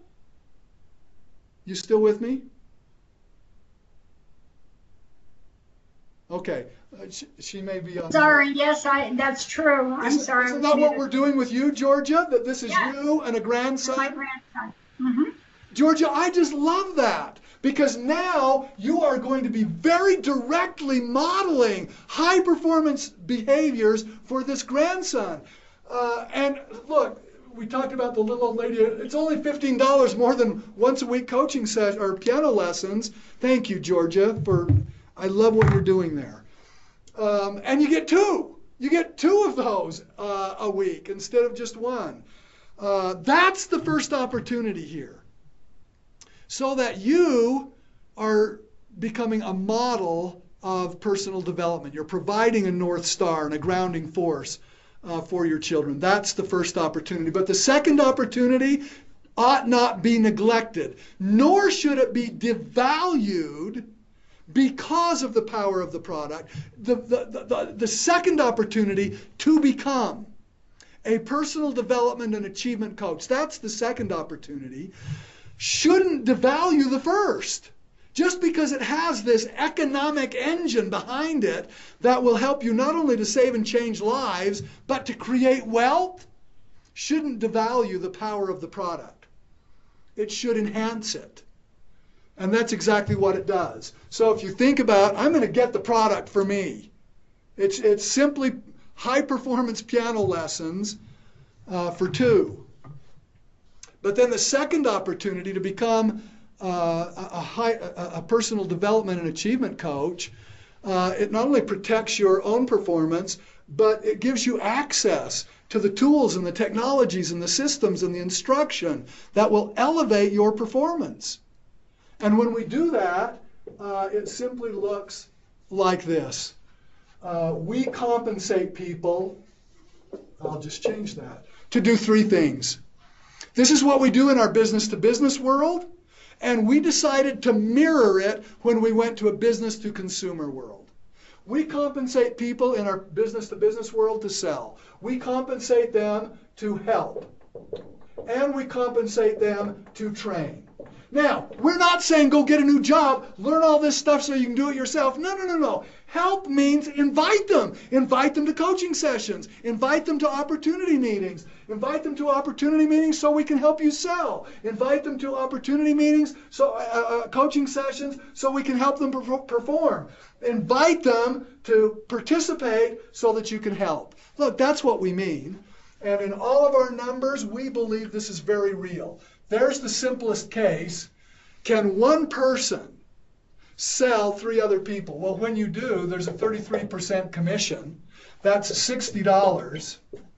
You still with me? Okay. Uh, she, she may be on. Sorry, yes, I. That's true. I'm Isn't, sorry. isn't that what we're doing with you, Georgia? That this is Yes. you and a grandson? My grandson. Mm-hmm. Georgia, I just love that because now you are going to be very directly modeling high performance behaviors for this grandson. Uh, and look, we talked about the little old lady. It's only fifteen dollars more than once a week coaching session or piano lessons. Thank you, Georgia, for I love what you're doing there. Um, and you get two. You get two of those uh, a week instead of just one. Uh, that's the first opportunity here. So that you are becoming a model of personal development. You're providing a North Star and a grounding force uh, for your children. That's the first opportunity. But the second opportunity ought not be neglected, nor should it be devalued because of the power of the product. The, the, the, the, the second opportunity to become a personal development and achievement coach, that's the second opportunity, shouldn't devalue the first. Just because it has this economic engine behind it that will help you not only to save and change lives, but to create wealth, shouldn't devalue the power of the product. It should enhance it. And that's exactly what it does. So if you think about, I'm going to get the product for me. It's, it's simply high performance piano lessons uh, for two. But then the second opportunity to become uh, a, a, high, a, a personal development and achievement coach, uh, it not only protects your own performance, but it gives you access to the tools and the technologies and the systems and the instruction that will elevate your performance. And when we do that, uh, it simply looks like this. Uh, we compensate people, I'll just change that, to do three things. This is what we do in our business-to-business world, and we decided to mirror it when we went to a business-to-consumer world. We compensate people in our business-to-business world to sell. We compensate them to help, and we compensate them to train. Now, we're not saying go get a new job, learn all this stuff so you can do it yourself. No, no, no, no. Help means invite them. Invite them to coaching sessions. Invite them to opportunity meetings. Invite them to opportunity meetings so we can help you sell. Invite them to opportunity meetings, so uh, uh, coaching sessions, so we can help them per- perform. Invite them to participate so that you can help. Look, that's what we mean. And in all of our numbers, we believe this is very real. There's the simplest case. Can one person sell three other people? Well, when you do, there's a thirty-three percent commission. That's sixty dollars.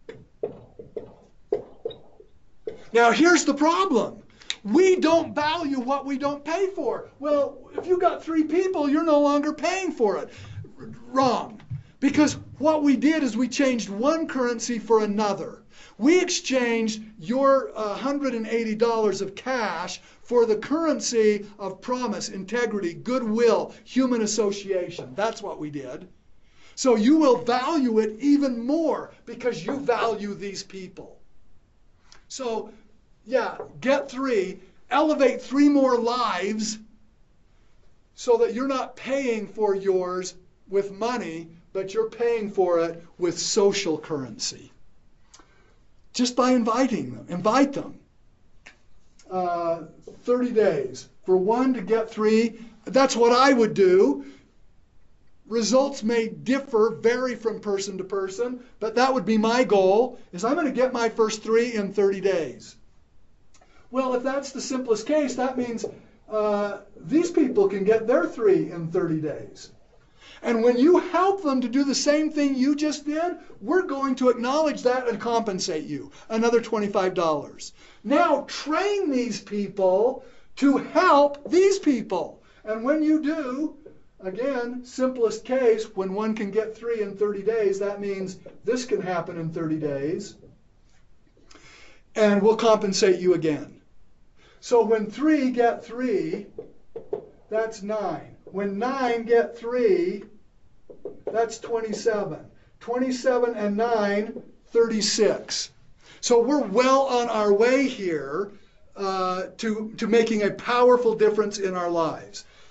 Now, here's the problem. We don't value what we don't pay for. Well, if you got three people, you're no longer paying for it. Wrong. Because what we did is we changed one currency for another. We exchanged your uh, one hundred eighty dollars of cash for the currency of promise, integrity, goodwill, human association. That's what we did. So you will value it even more because you value these people. So, yeah, get three, elevate three more lives so that you're not paying for yours with money, but you're paying for it with social currency. Just by inviting them. Invite them. Uh, thirty days. For one to get three, that's what I would do. Results may differ, vary from person to person, but that would be my goal, is I'm going to get my first three in thirty days. Well, if that's the simplest case, that means uh, these people can get their three in thirty days. And when you help them to do the same thing you just did, we're going to acknowledge that and compensate you another twenty-five dollars. Now train these people to help these people. And when you do, again, simplest case, when one can get three in thirty days, that means this can happen in thirty days. And we'll compensate you again. So when three get three, that's nine. When nine get three, that's twenty-seven. twenty-seven and nine, thirty-six. So we're well on our way here uh, to, to making a powerful difference in our lives.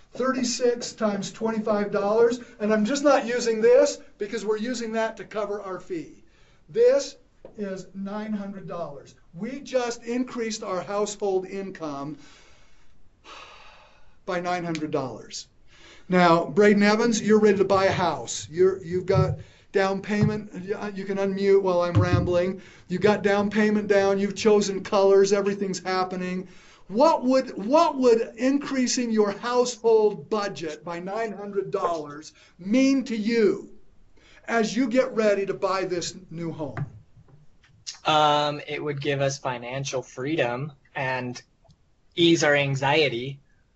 thirty-six times twenty-five dollars, and I'm just not using this because we're using that to cover our fee. This is nine hundred dollars. We just increased our household income by nine hundred dollars. Now, Braden Evans, you're ready to buy a house. You're, you've got down payment. You can unmute while I'm rambling. You've got down payment down. You've chosen colors. Everything's happening. What would, what would increasing your household budget by nine hundred dollars mean to you as you get ready to buy this new home? Um, it would give us financial freedom and ease our anxiety.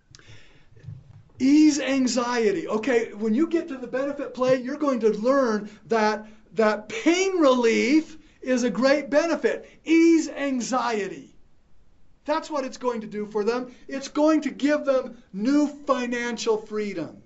Ease anxiety. Okay, when you get to the benefit plate, you're going to learn that that pain relief is a great benefit. Ease anxiety. That's what it's going to do for them. It's going to give them new financial freedom.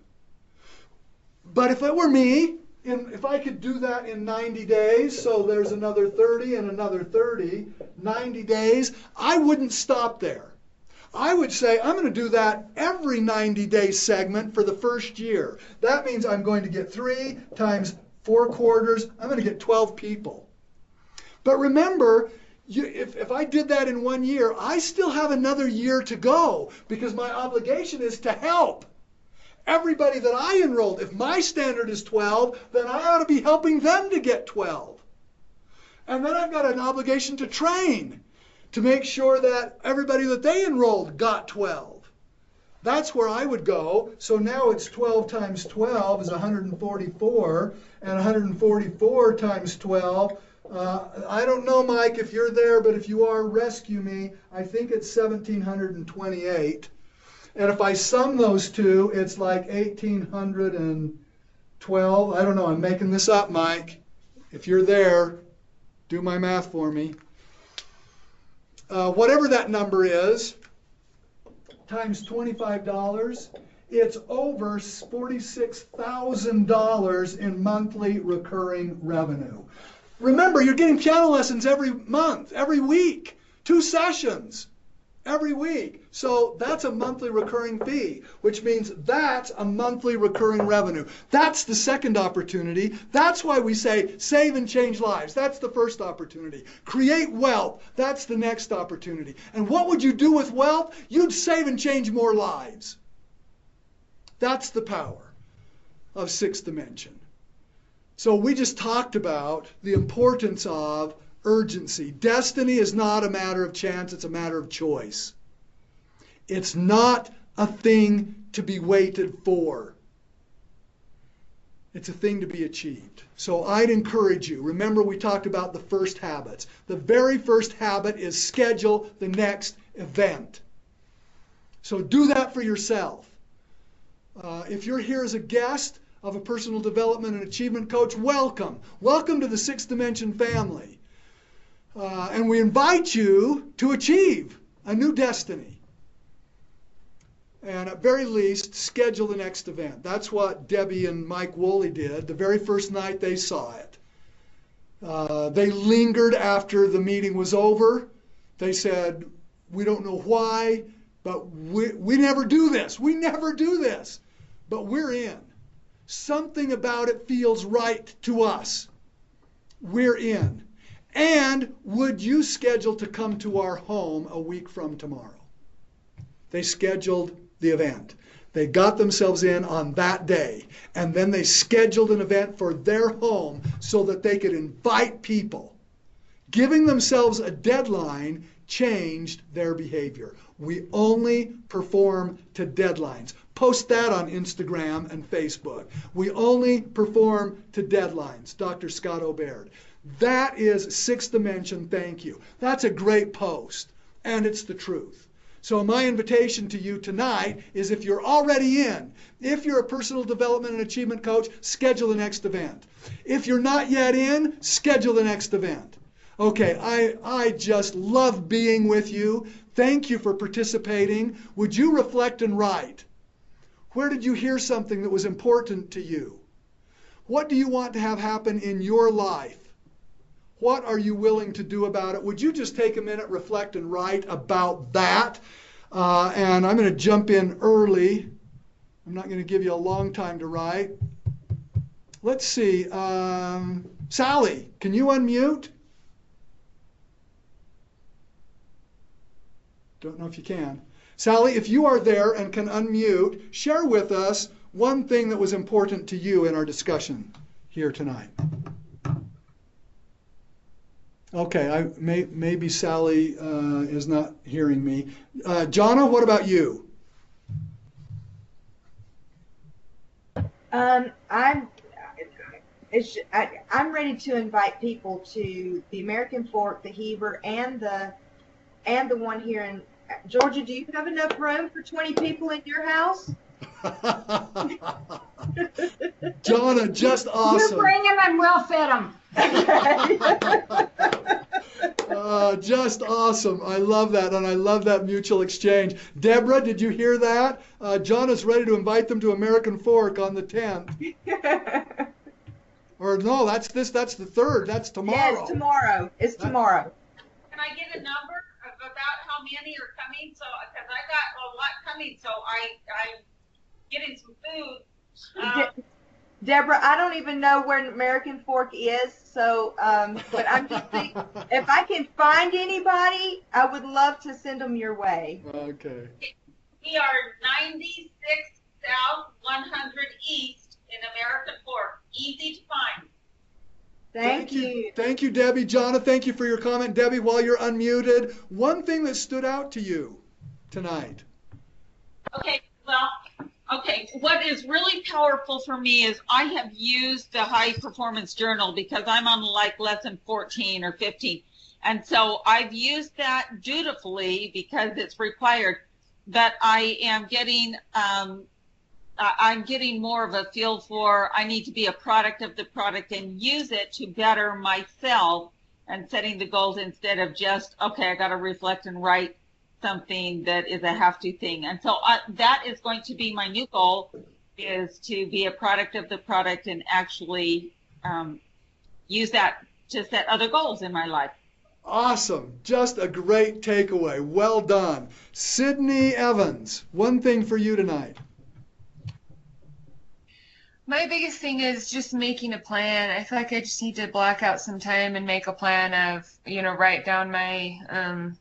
But if it were me, in, if I could do that in ninety days, so there's another thirty and another thirty, ninety days, I wouldn't stop there. I would say I'm going to do that every ninety day segment for the first year. That means I'm going to get three times four quarters. I'm going to get twelve people. But remember, you, if, if I did that in one year, I still have another year to go because my obligation is to help everybody that I enrolled. If my standard is twelve, then I ought to be helping them to get twelve. And then I've got an obligation to train, to make sure that everybody that they enrolled got twelve. That's where I would go. So now it's twelve times twelve is one hundred forty-four, and one hundred forty-four times twelve, uh, I don't know, Mike, if you're there, but if you are, rescue me. I think it's one thousand seven hundred twenty-eight. And if I sum those two, it's like one thousand eight hundred twelve. I don't know, I'm making this up, Mike. If you're there, do my math for me. Uh, whatever that number is, times twenty-five dollars, it's over forty-six thousand dollars in monthly recurring revenue. Remember, you're getting piano lessons every month, every week, two sessions every week. So that's a monthly recurring fee, which means that's a monthly recurring revenue. That's the second opportunity. That's why we say save and change lives. That's the first opportunity. Create wealth. That's the next opportunity. And what would you do with wealth? You'd save and change more lives. That's the power of Sixth Dimension. So we just talked about the importance of urgency. Destiny is not a matter of chance, it's a matter of choice. It's not a thing to be waited for. It's a thing to be achieved. So I'd encourage you, remember we talked about the first habits. The very first habit is schedule the next event. So do that for yourself. Uh, if you're here as a guest of a personal development and achievement coach, welcome. Welcome to the Sixth Dimension family. Uh, and we invite you to achieve a new destiny. And at very least, schedule the next event. That's what Debbie and Mike Woolley did the very first night they saw it. Uh, they lingered after the meeting was over. They said, we don't know why, but we, we never do this. We never do this. But we're in. Something about it feels right to us. We're in. And would you schedule to come to our home a week from tomorrow? They scheduled the event. They got themselves in on that day. And then they scheduled an event for their home so that they could invite people. Giving themselves a deadline changed their behavior. We only perform to deadlines. Post that on Instagram and Facebook. We only perform to deadlines. Doctor Scott O'Baird. That is Sixth Dimension, thank you. That's a great post, and it's the truth. So my invitation to you tonight is if you're already in, if you're a personal development and achievement coach, schedule the next event. If you're not yet in, schedule the next event. Okay, I, I just love being with you. Thank you for participating. Would you reflect and write? Where did you hear something that was important to you? What do you want to have happen in your life? What are you willing to do about it? Would you just take a minute, reflect, and write about that? Uh, and I'm going to jump in early. I'm not going to give you a long time to write. Let's see. Um, Sally, can you unmute? Don't know if you can. Sally, if you are there and can unmute, share with us one thing that was important to you in our discussion here tonight. Okay, I may, maybe Sally uh, is not hearing me. Uh, Jonna, what about you? Um, I'm, it's, I, I'm ready to invite people to the American Fork, the Heber, and the and the one here in Georgia. Do you have enough room for twenty people in your house? Jonna, just awesome. You bring them and we'll fit them. uh, just awesome. I love that, and I love that mutual exchange. Deborah, did you hear that? Uh, Jonna's ready to invite them to American Fork on the tenth. Or no, that's this. That's the third. That's tomorrow. Yes, tomorrow. It's tomorrow. Can I get a number of about how many are coming? So, because I got a lot coming, so I I'm getting some food. Um, De- Deborah, I don't even know where American Fork is, so um, but I'm just thinking, if I can find anybody, I would love to send them your way. Okay. we are ninety-six South, one hundred East in American Fork. Easy to find. Thank, you. Thank you, Debbie. Jonna, thank you for your comment. Debbie, while you're unmuted, one thing that stood out to you tonight. Okay, well, okay. What is really powerful for me is I have used the High Performance Journal because I'm on like lesson fourteen or fifteen. And so I've used that dutifully because it's required. But I am getting, um, I'm getting more of a feel for I need to be a product of the product and use it to better myself and setting the goals instead of just, okay, I got to reflect and write something that is a have to thing. And so uh, that is going to be my new goal, is to be a product of the product and actually um, use that to set other goals in my life. Awesome. Just a great takeaway. Well done. Sydney Evans, one thing for you tonight. My biggest thing is just making a plan. I feel like I just need to block out some time and make a plan of, you know, write down my, um,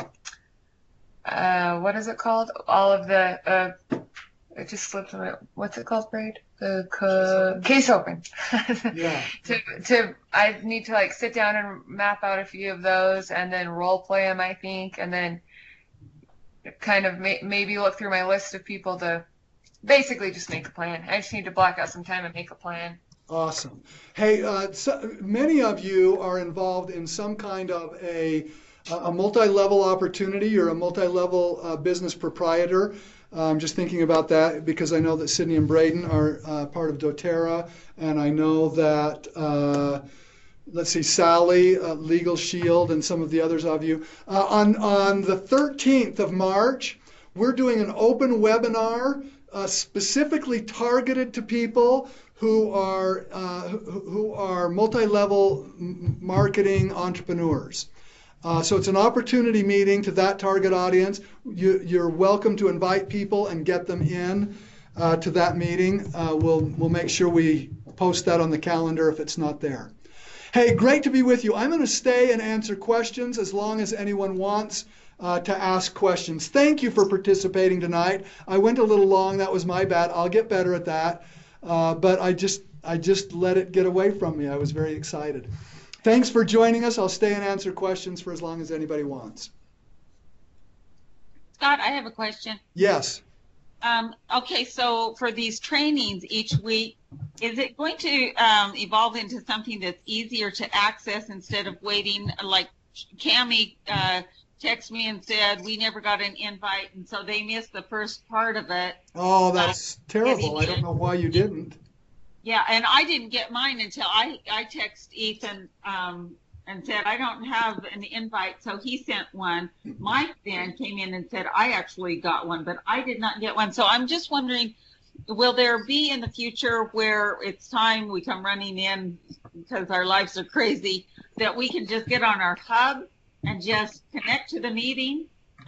uh, what is it called? All of the, uh, it just slipped away. What's it called, Braid? The co- case open. Yeah. to, to, I need to like sit down and map out a few of those and then role play them, I think, and then kind of may, maybe look through my list of people to basically just make a plan. I just need to block out some time and make a plan. Awesome. Hey, uh, so many of you are involved in some kind of a, a multi-level opportunity or a multi-level uh, business proprietor. I'm just thinking about that because I know that Sydney and Braden are uh, part of doTERRA, and I know that, uh, let's see, Sally, uh, Legal Shield, and some of the others of you. Uh, on, on the thirteenth of March, we're doing an open webinar uh, specifically targeted to people who are, uh, who are multi-level marketing entrepreneurs. Uh, so it's an opportunity meeting to that target audience. You, you're welcome to invite people and get them in uh, to that meeting. Uh, we'll, we'll make sure we post that on the calendar if it's not there. Hey, great to be with you. I'm going to stay and answer questions as long as anyone wants uh, to ask questions. Thank you for participating tonight. I went a little long. That was my bad. I'll get better at that. Uh, but I just, I just let it get away from me. I was very excited. Thanks for joining us. I'll stay and answer questions for as long as anybody wants. Scott, I have a question. Yes. Um, okay, so for these trainings each week, is it going to um, evolve into something that's easier to access instead of waiting? Like Cammie uh, texted me and said, we never got an invite, and so they missed the first part of it. Oh, that's uh, terrible. I don't know why you didn't. Yeah, and I didn't get mine until I, I texted Ethan um, and said, I don't have an invite, so he sent one. Mike then came in and said, I actually got one, but I did not get one. So I'm just wondering, will there be in the future where it's time we come running in because our lives are crazy, that we can just get on our hub and just connect to the meeting?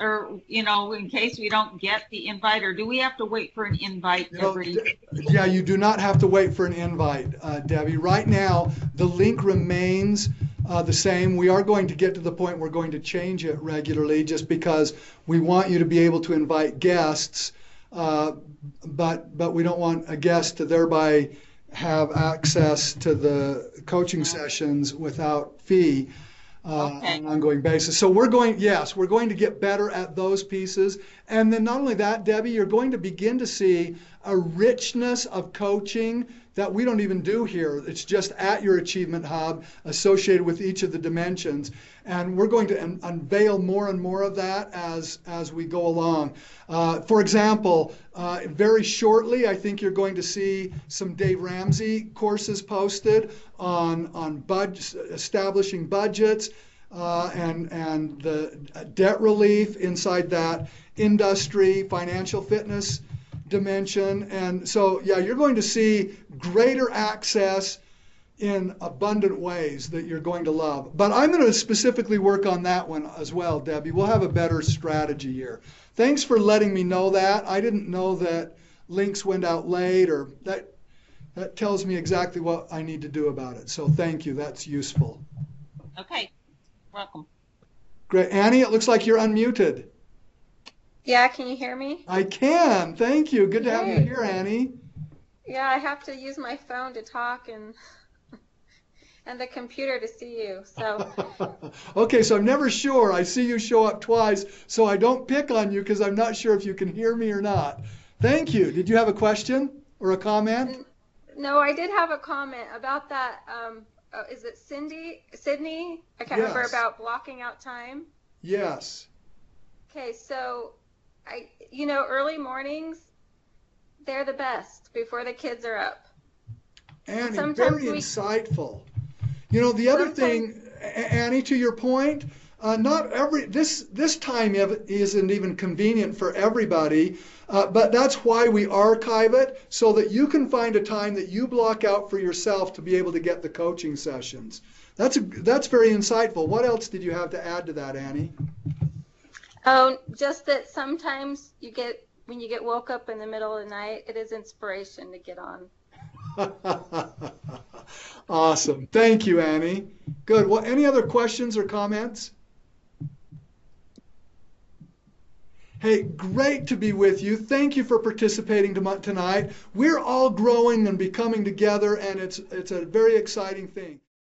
or you know, in case we don't get the invite, or do we have to wait for an invite You know, every? D- yeah, you do not have to wait for an invite, uh, Debbie. Right now, the link remains uh, the same. We are going to get to the point we're going to change it regularly, just because we want you to be able to invite guests, uh, but but we don't want a guest to thereby have access to the coaching sessions without fee. Uh, Okay. on an ongoing basis. So we're going, yes, we're going to get better at those pieces. And then not only that, Debbie, you're going to begin to see a richness of coaching that we don't even do here. It's just at your Achievement Hub associated with each of the dimensions. And we're going to un- unveil more and more of that as, as we go along. Uh, for example, uh, very shortly, I think you're going to see some Dave Ramsey courses posted on, on budget, establishing budgets, uh, and, and the debt relief inside that industry, financial fitness dimension. And so, yeah, you're going to see greater access in abundant ways that you're going to love. But I'm going to specifically work on that one as well, Debbie. We'll have a better strategy here. Thanks for letting me know that. I didn't know that links went out late, or that that tells me exactly what I need to do about it. So thank you. That's useful. Okay, welcome. Great. Annie, it looks like you're unmuted. Yeah, can you hear me? I can. Thank you. Good to have you Great. here, Annie. Yeah, I have to use my phone to talk and and the computer to see you. So Okay, so I'm never sure. I see you show up twice, so I don't pick on you because I'm not sure if you can hear me or not. Thank you. Did you have a question or a comment? no, I did have a comment about that. Um, uh, is it Cindy, Sydney? I can't remember, Yes. about blocking out time. Yes. Okay, so I, you know, early mornings, they're the best before the kids are up. Annie, Sometimes very we- insightful. You know, the other Sometimes- thing, A- Annie, to your point, uh, not every this this time ev- isn't even convenient for everybody, uh, but that's why we archive it, so that you can find a time that you block out for yourself to be able to get the coaching sessions. That's a, that's very insightful. What else did you have to add to that, Annie? Oh, just that sometimes you get, when you get woke up in the middle of the night, it is inspiration to get on. Awesome. Thank you, Annie. Good. Well, any other questions or comments? Hey, great to be with you. Thank you for participating to- tonight. We're all growing and becoming together, and it's it's a very exciting thing.